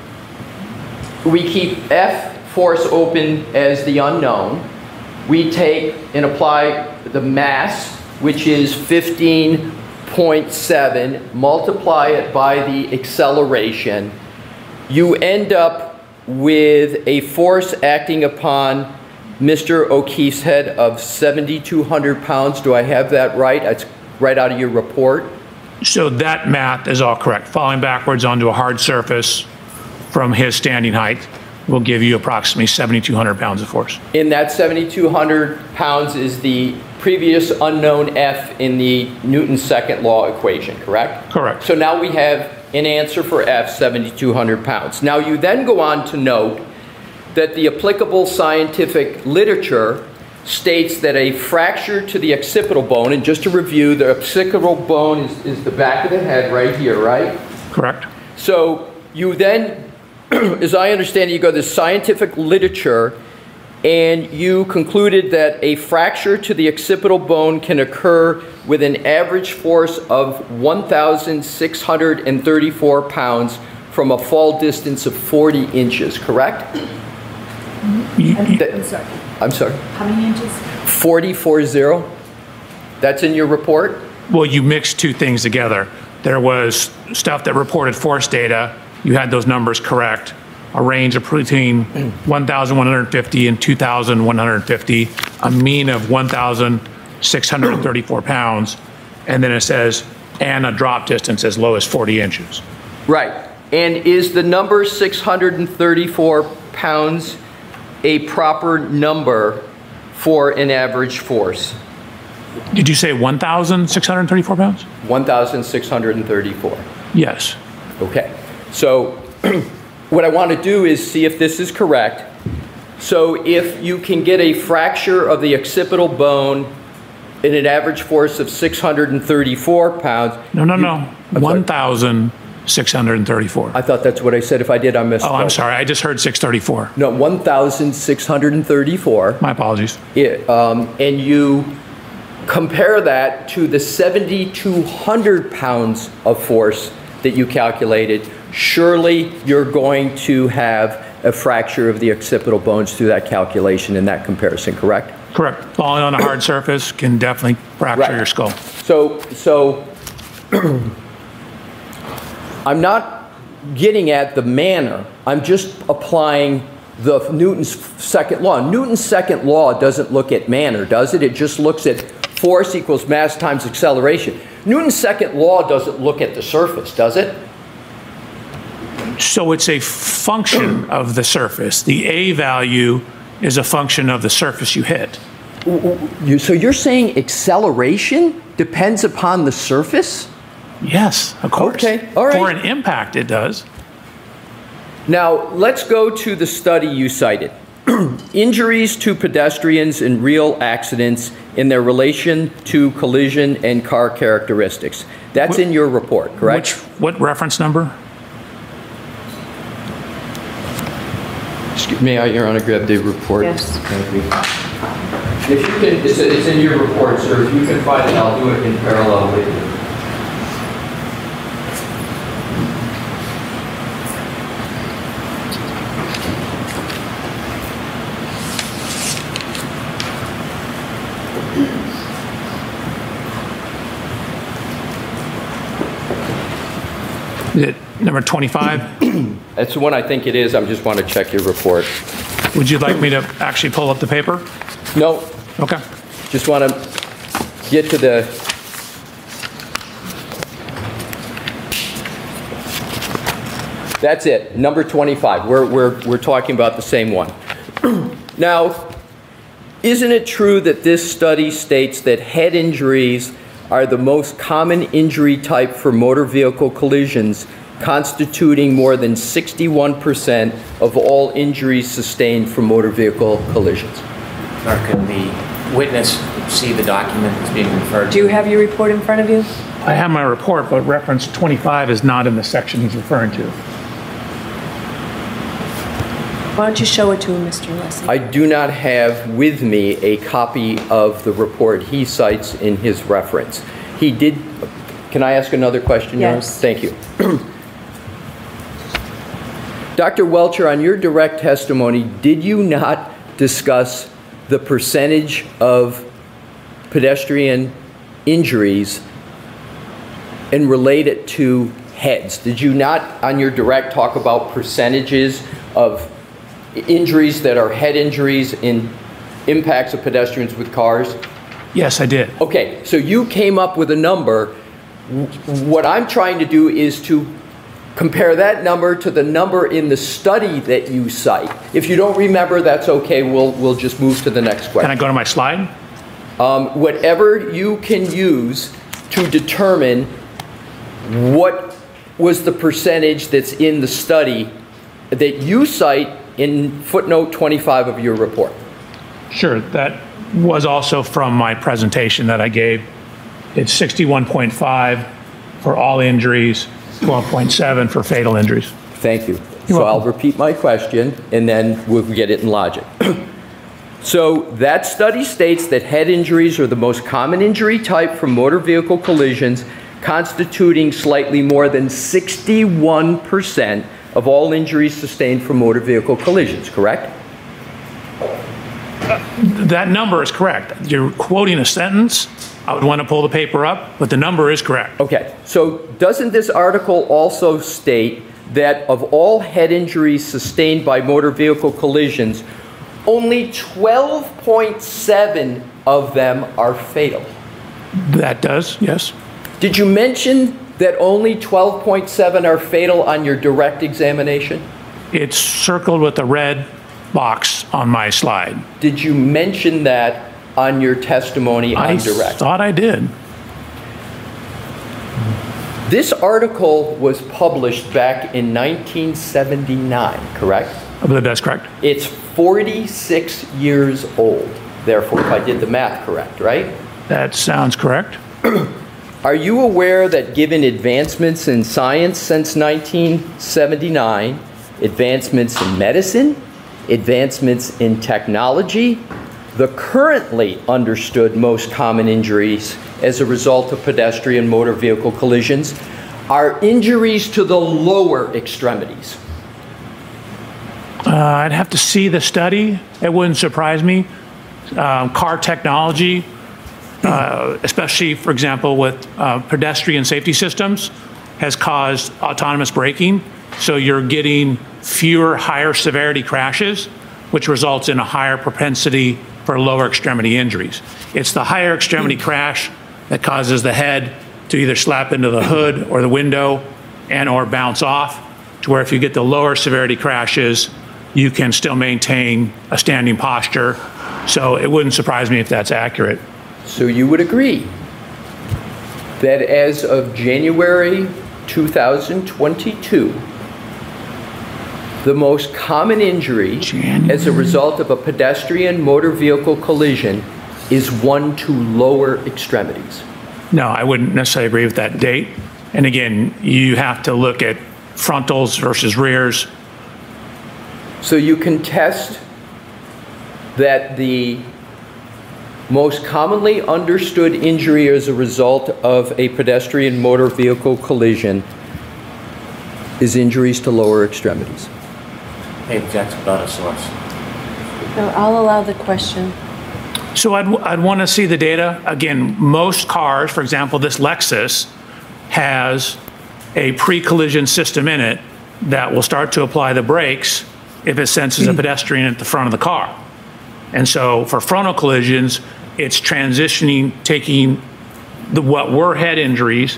[SPEAKER 2] we keep F force open as the unknown. We take and apply the mass, which is fifteen point seven, multiply it by the acceleration. You end up with a force acting upon Mister O'Keefe's head of seven thousand two hundred pounds. Do I have that right? That's right out of your report.
[SPEAKER 3] So that math is all correct. Falling backwards onto a hard surface from his standing height will give you approximately seven thousand two hundred pounds of force.
[SPEAKER 2] In that seven thousand two hundred pounds is the previous unknown F in the Newton's second law equation, correct?
[SPEAKER 3] Correct.
[SPEAKER 2] So now we have an answer for F, seven thousand two hundred pounds. Now you then go on to note that the applicable scientific literature states that a fracture to the occipital bone, and just to review, the occipital bone is, is the back of the head right here, right?
[SPEAKER 3] Correct.
[SPEAKER 2] So you then, as I understand it, you go to the scientific literature and you concluded that a fracture to the occipital bone can occur with an average force of one thousand six hundred thirty-four pounds from a fall distance of forty inches, correct?
[SPEAKER 3] You- you-
[SPEAKER 2] That-
[SPEAKER 6] I'm sorry.
[SPEAKER 2] I'm sorry,
[SPEAKER 6] How many inches?
[SPEAKER 2] forty-four zero? That's in your report?
[SPEAKER 3] Well, you mixed two things together. There was stuff that reported force data. You had those numbers correct. A range of between one thousand one hundred fifty and two thousand one hundred fifty, a mean of one thousand six hundred thirty-four pounds, and then it says, and a drop distance as low as forty inches.
[SPEAKER 2] Right. And is the number six hundred thirty-four pounds a proper number for an average force?
[SPEAKER 3] Did you say one thousand six hundred thirty-four pounds?
[SPEAKER 2] one thousand six hundred thirty-four.
[SPEAKER 3] Yes.
[SPEAKER 2] Okay. So what I want to do is see if this is correct. So if you can get a fracture of the occipital bone in an average force of six hundred thirty-four pounds.
[SPEAKER 3] No, no,
[SPEAKER 2] you-
[SPEAKER 3] no.
[SPEAKER 2] I'm sorry.
[SPEAKER 3] one thousand six hundred thirty-four.
[SPEAKER 2] I thought that's what I said. If I did, I missed.
[SPEAKER 3] Oh, I'm sorry. I just heard six thirty-four.
[SPEAKER 2] No, one thousand six hundred thirty-four.
[SPEAKER 3] My apologies.
[SPEAKER 2] It, um, and you compare that to the seventy-two hundred pounds of force that you calculated, surely you're going to have a fracture of the occipital bones through that calculation in that comparison, correct?
[SPEAKER 3] Correct. Falling on a hard surface can definitely fracture
[SPEAKER 2] Right.
[SPEAKER 3] your skull.
[SPEAKER 2] So, so I'm not getting at the manner. I'm just applying the Newton's second law. Newton's second law doesn't look at manner, does it? It just looks at force equals mass times acceleration. Newton's second law doesn't look at the surface, does it?
[SPEAKER 3] So it's a function of the surface. The A value is a function of the surface you hit.
[SPEAKER 2] You, so you're saying acceleration depends upon the surface?
[SPEAKER 3] Yes, of course.
[SPEAKER 2] Okay, all right.
[SPEAKER 3] For an impact, it does.
[SPEAKER 2] Now, let's go to the study you cited. Injuries to pedestrians in real accidents in their relation to collision and car characteristics. That's in your report, correct?
[SPEAKER 3] Which, what reference number?
[SPEAKER 2] Excuse me, I, Your Honor, grab the report.
[SPEAKER 4] Yes.
[SPEAKER 2] Thank you. If you can, it's, it's in your report, sir. If you can find it, I'll do it in parallel with you.
[SPEAKER 3] Is it number twenty-five?
[SPEAKER 2] That's the one I think it is. I just want to check your report.
[SPEAKER 3] Would you like me to actually pull up the paper?
[SPEAKER 2] No,
[SPEAKER 3] Okay.
[SPEAKER 2] just want to get to the... That's it, number twenty-five. We're, we're, we're talking about the same one. Now, isn't it true that this study states that head injuries are the most common injury type for motor vehicle collisions, constituting more than sixty-one percent of all injuries sustained from motor vehicle collisions?
[SPEAKER 5] Or could the witness see the document that's being referred to?
[SPEAKER 4] Do you have your report in front of you?
[SPEAKER 3] I have my report, but reference twenty-five is not in the section he's referring to.
[SPEAKER 4] Why don't you show it to him, Mister Leslie?
[SPEAKER 2] I do not have with me a copy of the report he cites in his reference. He did, can I ask another question? Your Honor?
[SPEAKER 4] Yes.
[SPEAKER 2] Thank you. Doctor Welcher, on your direct testimony, did you not discuss the percentage of pedestrian injuries and relate it to heads? Did you not, on your direct, talk about percentages of injuries that are head injuries in impacts of pedestrians with cars?
[SPEAKER 3] Yes, I did.
[SPEAKER 2] Okay, so you came up with a number. What I'm trying to do is to compare that number to the number in the study that you cite. If you don't remember, that's okay. We'll, we'll just move to the next question.
[SPEAKER 3] Can I go to my slide?
[SPEAKER 2] Um, whatever you can use to determine what was the percentage that's in the study that you cite in footnote twenty-five of your report.
[SPEAKER 3] Sure, that was also from my presentation that I gave. It's sixty-one point five for all injuries, twelve point seven for fatal injuries.
[SPEAKER 2] Thank you.
[SPEAKER 3] You're
[SPEAKER 2] So I'll
[SPEAKER 3] welcome.
[SPEAKER 2] repeat my question, and then we'll get it in logic. So that study states that head injuries are the most common injury type from motor vehicle collisions, constituting slightly more than sixty-one percent of all injuries sustained from motor vehicle collisions, correct?
[SPEAKER 3] That number is correct. You're quoting a sentence. I would want to pull the paper up, but the number is correct.
[SPEAKER 2] Okay, so doesn't this article also state that of all head injuries sustained by motor vehicle collisions, only twelve point seven of them are fatal?
[SPEAKER 3] That does, yes.
[SPEAKER 2] Did you mention that only twelve point seven are fatal on your direct examination?
[SPEAKER 3] It's circled with a red box on my slide.
[SPEAKER 2] Did you mention that on your testimony on
[SPEAKER 3] I
[SPEAKER 2] direct?
[SPEAKER 3] thought I did.
[SPEAKER 2] This article was published back in nineteen seventy-nine, correct?
[SPEAKER 3] I believe that's correct.
[SPEAKER 2] It's forty-six years old, therefore, if I did the math correct, right?
[SPEAKER 3] That sounds correct.
[SPEAKER 2] Are you aware that given advancements in science since nineteen seventy-nine, advancements in medicine, advancements in technology, the currently understood most common injuries as a result of pedestrian motor vehicle collisions are injuries to the lower extremities?
[SPEAKER 3] Uh, I'd have to see the study. It wouldn't surprise me. Um, car technology, uh, especially, for example, with uh, pedestrian safety systems, has caused autonomous braking. So you're getting fewer higher severity crashes, which results in a higher propensity for lower extremity injuries. It's the higher extremity crash that causes the head to either slap into the hood or the window and or bounce off, to where if you get the lower severity crashes, you can still maintain a standing posture. So it wouldn't surprise me if that's accurate.
[SPEAKER 2] So you would agree that as of January two thousand twenty-two, the most common injury
[SPEAKER 3] January.
[SPEAKER 2] as a result of a pedestrian motor vehicle collision is one to lower extremities?
[SPEAKER 3] No, I wouldn't necessarily agree with that date. And again, you have to look at frontals versus rears.
[SPEAKER 2] So you contest that the most commonly understood injury as a result of a pedestrian motor vehicle collision is injuries to lower extremities.
[SPEAKER 5] Hey, Jack's without a source.
[SPEAKER 4] No, I'll allow the question.
[SPEAKER 3] So I'd, I'd want to see the data. Again, most cars, for example, this Lexus, has a pre-collision system in it that will start to apply the brakes if it senses a pedestrian at the front of the car. And so for frontal collisions, it's transitioning, taking the what were head injuries,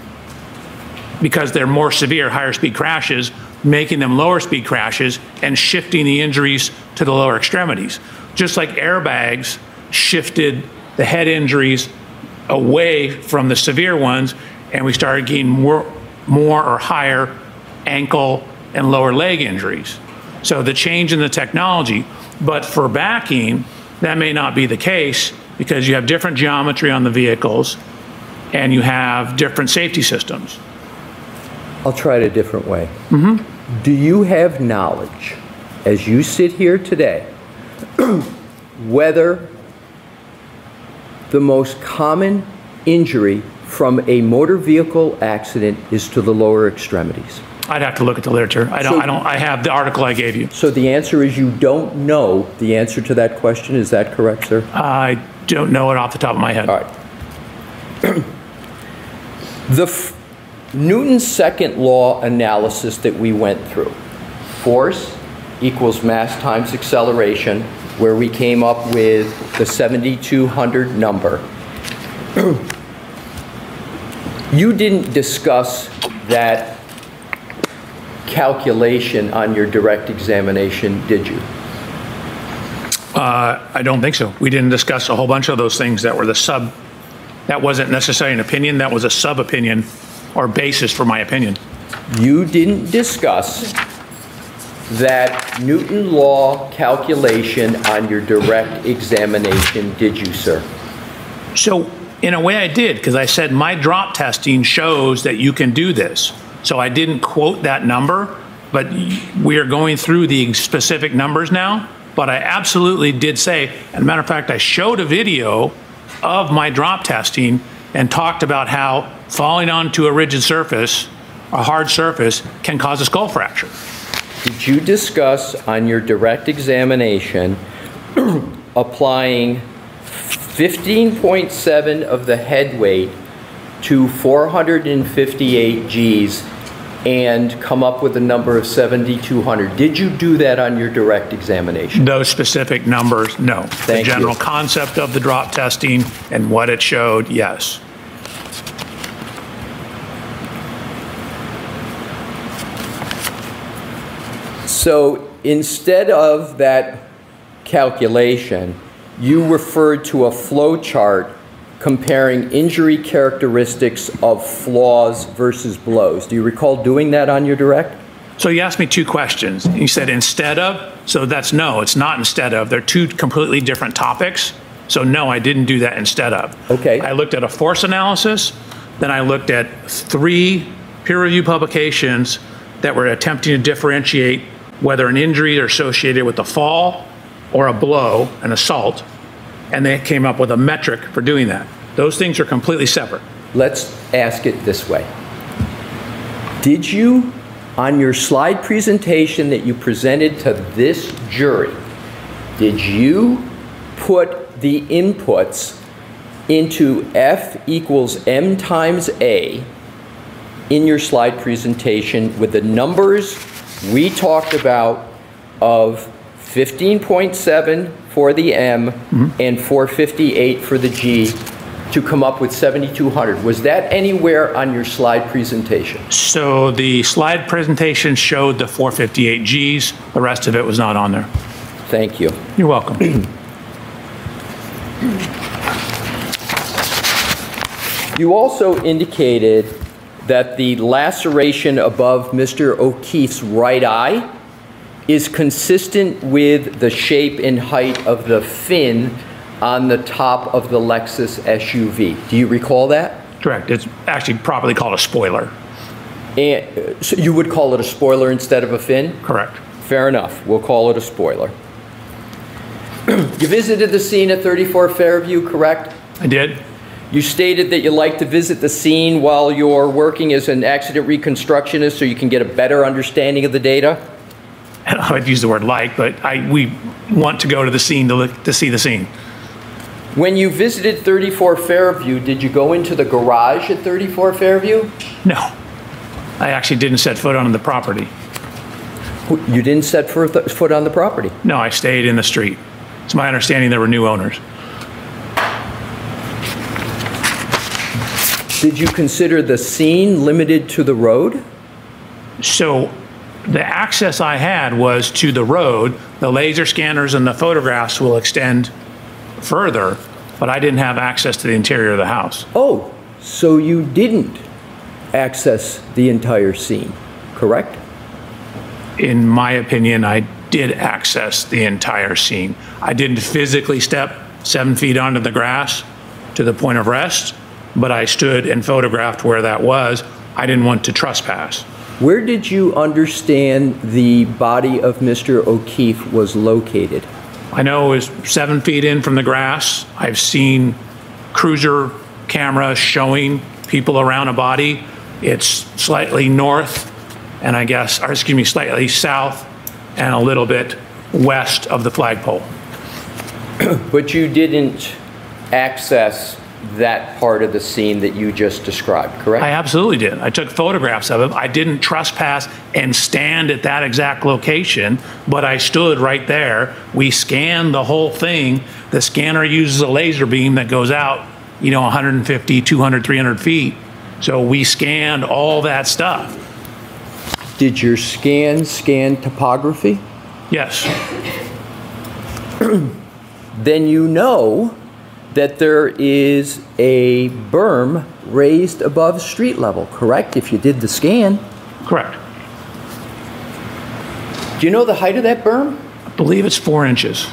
[SPEAKER 3] because they're more severe, higher speed crashes, making them lower speed crashes and shifting the injuries to the lower extremities. Just like airbags shifted the head injuries away from the severe ones, and we started getting more, more or higher ankle and lower leg injuries. So the change in the technology, but for backing, that may not be the case because you have different geometry on the vehicles and you have different safety systems.
[SPEAKER 2] I'll try it a different way. Mm-hmm. Do you have knowledge, as you sit here today, whether the most common injury from a motor vehicle accident is to the lower extremities?
[SPEAKER 3] I'd have to look at the literature. I don't,
[SPEAKER 2] So-
[SPEAKER 3] I don't, I have the article I gave you.
[SPEAKER 2] So the answer is you don't know the answer to that question. Is that correct, sir?
[SPEAKER 3] I don't know it off the top of my head.
[SPEAKER 2] All right. The f- Newton's second law analysis that we went through, force equals mass times acceleration, where we came up with the seventy-two hundred number. You didn't discuss that calculation on your direct examination, did you?
[SPEAKER 3] Uh, I don't think so. We didn't discuss a whole bunch of those things that were the sub, that wasn't necessarily an opinion, that was a sub-opinion or basis for my opinion.
[SPEAKER 2] You didn't discuss that Newton law calculation on your direct examination, did you, sir?
[SPEAKER 3] So in a way I did, because I said my drop testing shows that you can do this. So I didn't quote that number, but we are going through the specific numbers now. But I absolutely did say, as a matter of fact, I showed a video of my drop testing and talked about how falling onto a rigid surface, a hard surface, can cause a skull fracture.
[SPEAKER 2] Did you discuss on your direct examination applying fifteen point seven of the head weight to four hundred fifty-eight G's and come up with a number of seventy-two hundred? Did you do that on your direct examination?
[SPEAKER 3] Those specific numbers, no.
[SPEAKER 2] Thank
[SPEAKER 3] the general
[SPEAKER 2] you.
[SPEAKER 3] concept of the drop testing and what it showed, yes.
[SPEAKER 2] So instead of that calculation, you referred to a flow chart comparing injury characteristics of flaws versus blows. Do you recall doing that on your direct?
[SPEAKER 3] So you asked me two questions. You said instead of, so that's no, it's not instead of. They're two completely different topics. So no, I didn't do that instead of.
[SPEAKER 2] Okay.
[SPEAKER 3] I looked at a force analysis, then I looked at three peer-reviewed publications that were attempting to differentiate whether an injury is associated with a fall or a blow, an assault, and they came up with a metric for doing that. Those things are completely separate.
[SPEAKER 2] Let's ask it this way. Did you, on your slide presentation that you presented to this jury, did you put the inputs into F equals M times A in your slide presentation with the numbers we talked about of fifteen point seven for the M mm-hmm. and four fifty-eight for the G to come up with seventy-two hundred? Was that anywhere on your slide presentation?
[SPEAKER 3] So the slide presentation showed the four fifty-eight Gs. The rest of it was not on there.
[SPEAKER 2] Thank you.
[SPEAKER 3] You're welcome.
[SPEAKER 2] You also indicated that the laceration above Mister O'Keefe's right eye is consistent with the shape and height of the fin on the top of the Lexus S U V. Do you recall that?
[SPEAKER 3] Correct. It's actually properly called a spoiler.
[SPEAKER 2] And so you would call it a spoiler instead of a fin?
[SPEAKER 3] Correct.
[SPEAKER 2] Fair enough. We'll call it a spoiler. You visited the scene at thirty-four Fairview, correct?
[SPEAKER 3] I did.
[SPEAKER 2] You stated that you like to visit the scene while you're working as an accident reconstructionist so you can get a better understanding of the data?
[SPEAKER 3] I'd use the word like, but I, we want to go to the scene to, look, to see the scene.
[SPEAKER 2] When you visited thirty-four Fairview, did you go into the garage at thirty-four Fairview?
[SPEAKER 3] No. I actually didn't set foot on the property.
[SPEAKER 2] You didn't set foot on the property?
[SPEAKER 3] No, I stayed in the street. It's my understanding there were new owners.
[SPEAKER 2] Did you consider the scene limited to the road?
[SPEAKER 3] So the access I had was to the road. The laser scanners and the photographs will extend further, but I didn't have access to the interior of the house.
[SPEAKER 2] Oh, so you didn't access the entire scene, correct?
[SPEAKER 3] In my opinion, I did access the entire scene. I didn't physically step seven feet onto the grass to the point of rest, but I stood and photographed where that was. I didn't want to trespass.
[SPEAKER 2] Where did you understand the body of Mister O'Keefe was located?
[SPEAKER 3] I know it was seven feet in from the grass. I've seen cruiser cameras showing people around a body. It's slightly north, and I guess, or excuse me, slightly south and a little bit west of the flagpole.
[SPEAKER 2] But you didn't access that part of the scene that you just described, correct?
[SPEAKER 3] I absolutely did. I took photographs of it. I didn't trespass and stand at that exact location, but I stood right there. We scanned the whole thing. The scanner uses a laser beam that goes out, you know, one hundred fifty, two hundred, three hundred feet. So we scanned all that stuff.
[SPEAKER 2] Did your scan scan topography?
[SPEAKER 3] Yes.
[SPEAKER 2] Then you know that there is a berm raised above street level, correct? If you did the scan.
[SPEAKER 3] Correct.
[SPEAKER 2] Do you know the height of that berm?
[SPEAKER 3] I believe it's four inches.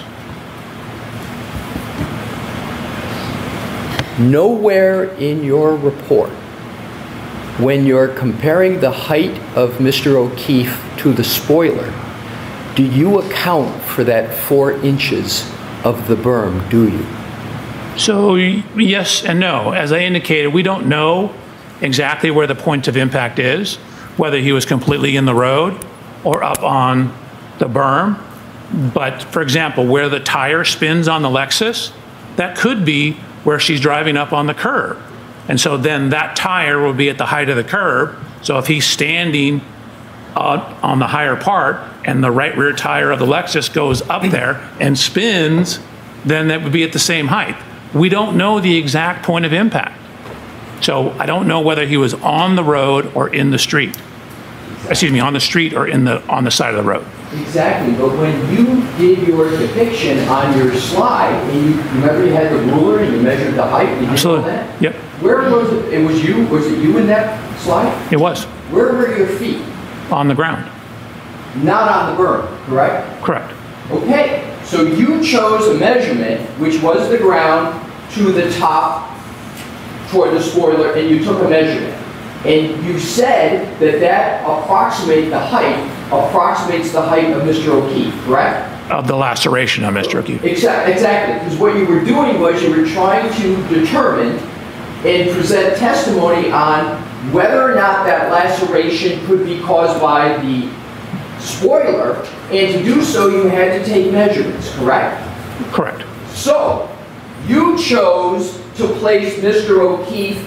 [SPEAKER 2] Nowhere in your report, when you're comparing the height of Mister O'Keefe to the spoiler, do you account for that four inches of the berm, do you?
[SPEAKER 3] So yes and no. As I indicated, we don't know exactly where the point of impact is, whether he was completely in the road or up on the berm. But for example, where the tire spins on the Lexus, that could be where she's driving up on the curb. And so then that tire will be at the height of the curb. So if he's standing uh, on the higher part and the right rear tire of the Lexus goes up there and spins, then that would be at the same height. We don't know the exact point of impact. So I don't know whether he was on the road or in the street. Excuse me, on the street or in the on the side of the road.
[SPEAKER 2] Exactly, but when you did your depiction on your slide, and you remember you had the ruler and you measured the height, you did
[SPEAKER 3] Absolutely.
[SPEAKER 2] all that?
[SPEAKER 3] Yep.
[SPEAKER 2] Where was it? It was you? Was it you in that slide?
[SPEAKER 3] It was.
[SPEAKER 2] Where were your feet?
[SPEAKER 3] On the ground.
[SPEAKER 2] Not on the berm, correct?
[SPEAKER 3] Correct.
[SPEAKER 2] Okay, So you chose a measurement, which was the ground, to the top toward the spoiler, and you took a measurement. And you said that that approximates the height, approximates the height of Mister O'Keefe, correct?
[SPEAKER 3] Of the laceration of Mister O'Keefe.
[SPEAKER 2] Exactly, exactly. Because what you were doing was you were trying to determine and present testimony on whether or not that laceration could be caused by the spoiler, and to do so you had to take measurements, correct?
[SPEAKER 3] Correct.
[SPEAKER 2] So, you chose to place Mister O'Keefe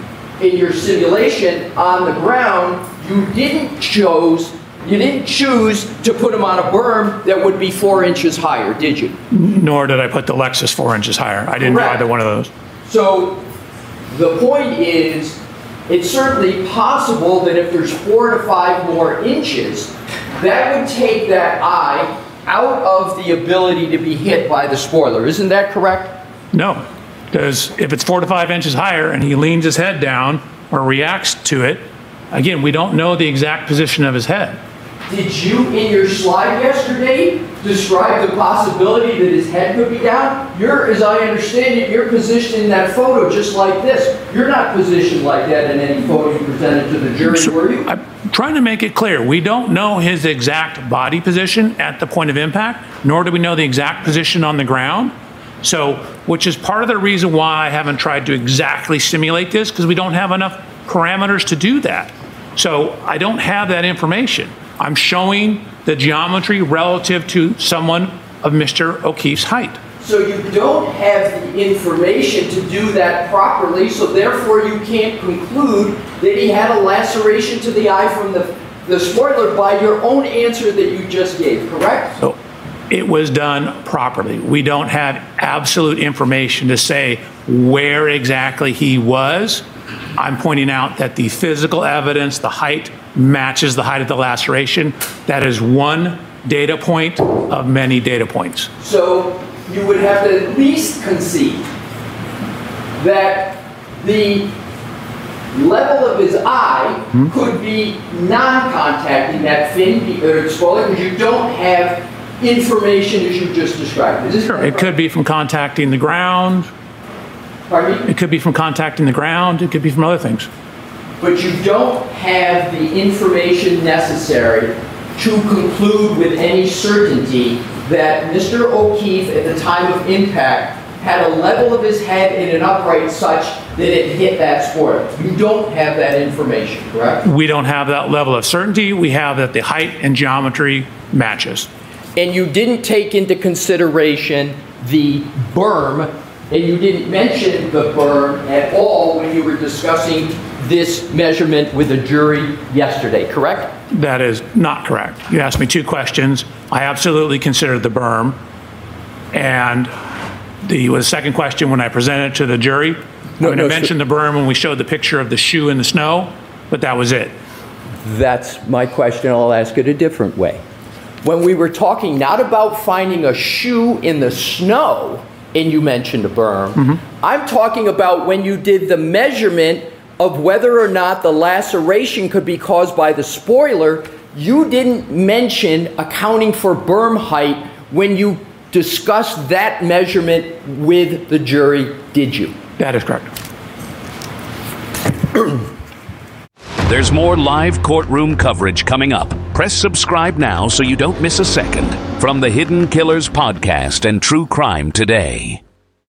[SPEAKER 2] in your simulation on the ground. You didn't choose, you didn't choose to put him on a berm that would be four inches higher, did you?
[SPEAKER 3] Nor did I put the Lexus four inches higher. I didn't do
[SPEAKER 2] Correct.
[SPEAKER 3] either one of those.
[SPEAKER 2] So, the point is, it's certainly possible that if there's four to five more inches, that would take that eye out of the ability to be hit by the spoiler. Isn't that correct?
[SPEAKER 3] No, because if it's four to five inches higher and he leans his head down or reacts to it, again, we don't know the exact position of his head.
[SPEAKER 2] Did you, in your slide yesterday, describe the possibility that his head could be down? You're, as I understand it, you're positioned in that photo just like this. You're not positioned like that in any photo you presented to the jury,
[SPEAKER 3] So,
[SPEAKER 2] were you?
[SPEAKER 3] I'm trying to make it clear. We don't know his exact body position at the point of impact, nor do we know the exact position on the ground. So, which is part of the reason why I haven't tried to exactly simulate this, because we don't have enough parameters to do that. So I don't have that information. I'm showing the geometry relative to someone of Mister O'Keefe's height.
[SPEAKER 2] So you don't have the information to do that properly, so therefore you can't conclude that he had a laceration to the eye from the, the spoiler by your own answer that you just gave, correct?
[SPEAKER 3] So it was done properly. We don't have absolute information to say where exactly he was. I'm pointing out that the physical evidence, the height, matches the height of the laceration. That is one data point of many data points.
[SPEAKER 2] So you would have to at least concede that the level of his eye hmm? could be non-contacting that fin or spoiler, because you don't have information as you just described. Is
[SPEAKER 3] sure, it could be from contacting the ground.
[SPEAKER 2] Pardon me?
[SPEAKER 3] It could be from contacting the ground. It could be from other things.
[SPEAKER 2] But you don't have the information necessary to conclude with any certainty that Mister O'Keefe at the time of impact had a level of his head in an upright such that it hit that spoiler. You don't have that information, correct?
[SPEAKER 3] We don't have that level of certainty. We have that the height and geometry matches.
[SPEAKER 2] And you didn't take into consideration the berm, and you didn't mention the berm at all when you were discussing this measurement with the jury yesterday, correct?
[SPEAKER 3] That is not correct. You asked me two questions. I absolutely considered the berm. And the, the second question when I presented it to the jury, no, I mean, no, I mentioned so the berm when we showed the picture of the shoe in the snow, but that was it.
[SPEAKER 2] That's my question. I'll ask it a different way. When we were talking not about finding a shoe in the snow, and you mentioned a berm, mm-hmm. I'm talking about when you did the measurement of whether or not the laceration could be caused by the spoiler. You didn't mention accounting for berm height when you discussed that measurement with the jury, did you?
[SPEAKER 3] That is correct.
[SPEAKER 1] There's more live courtroom coverage coming up. Press subscribe now so you don't miss a second from the Hidden Killers Podcast and True Crime Today.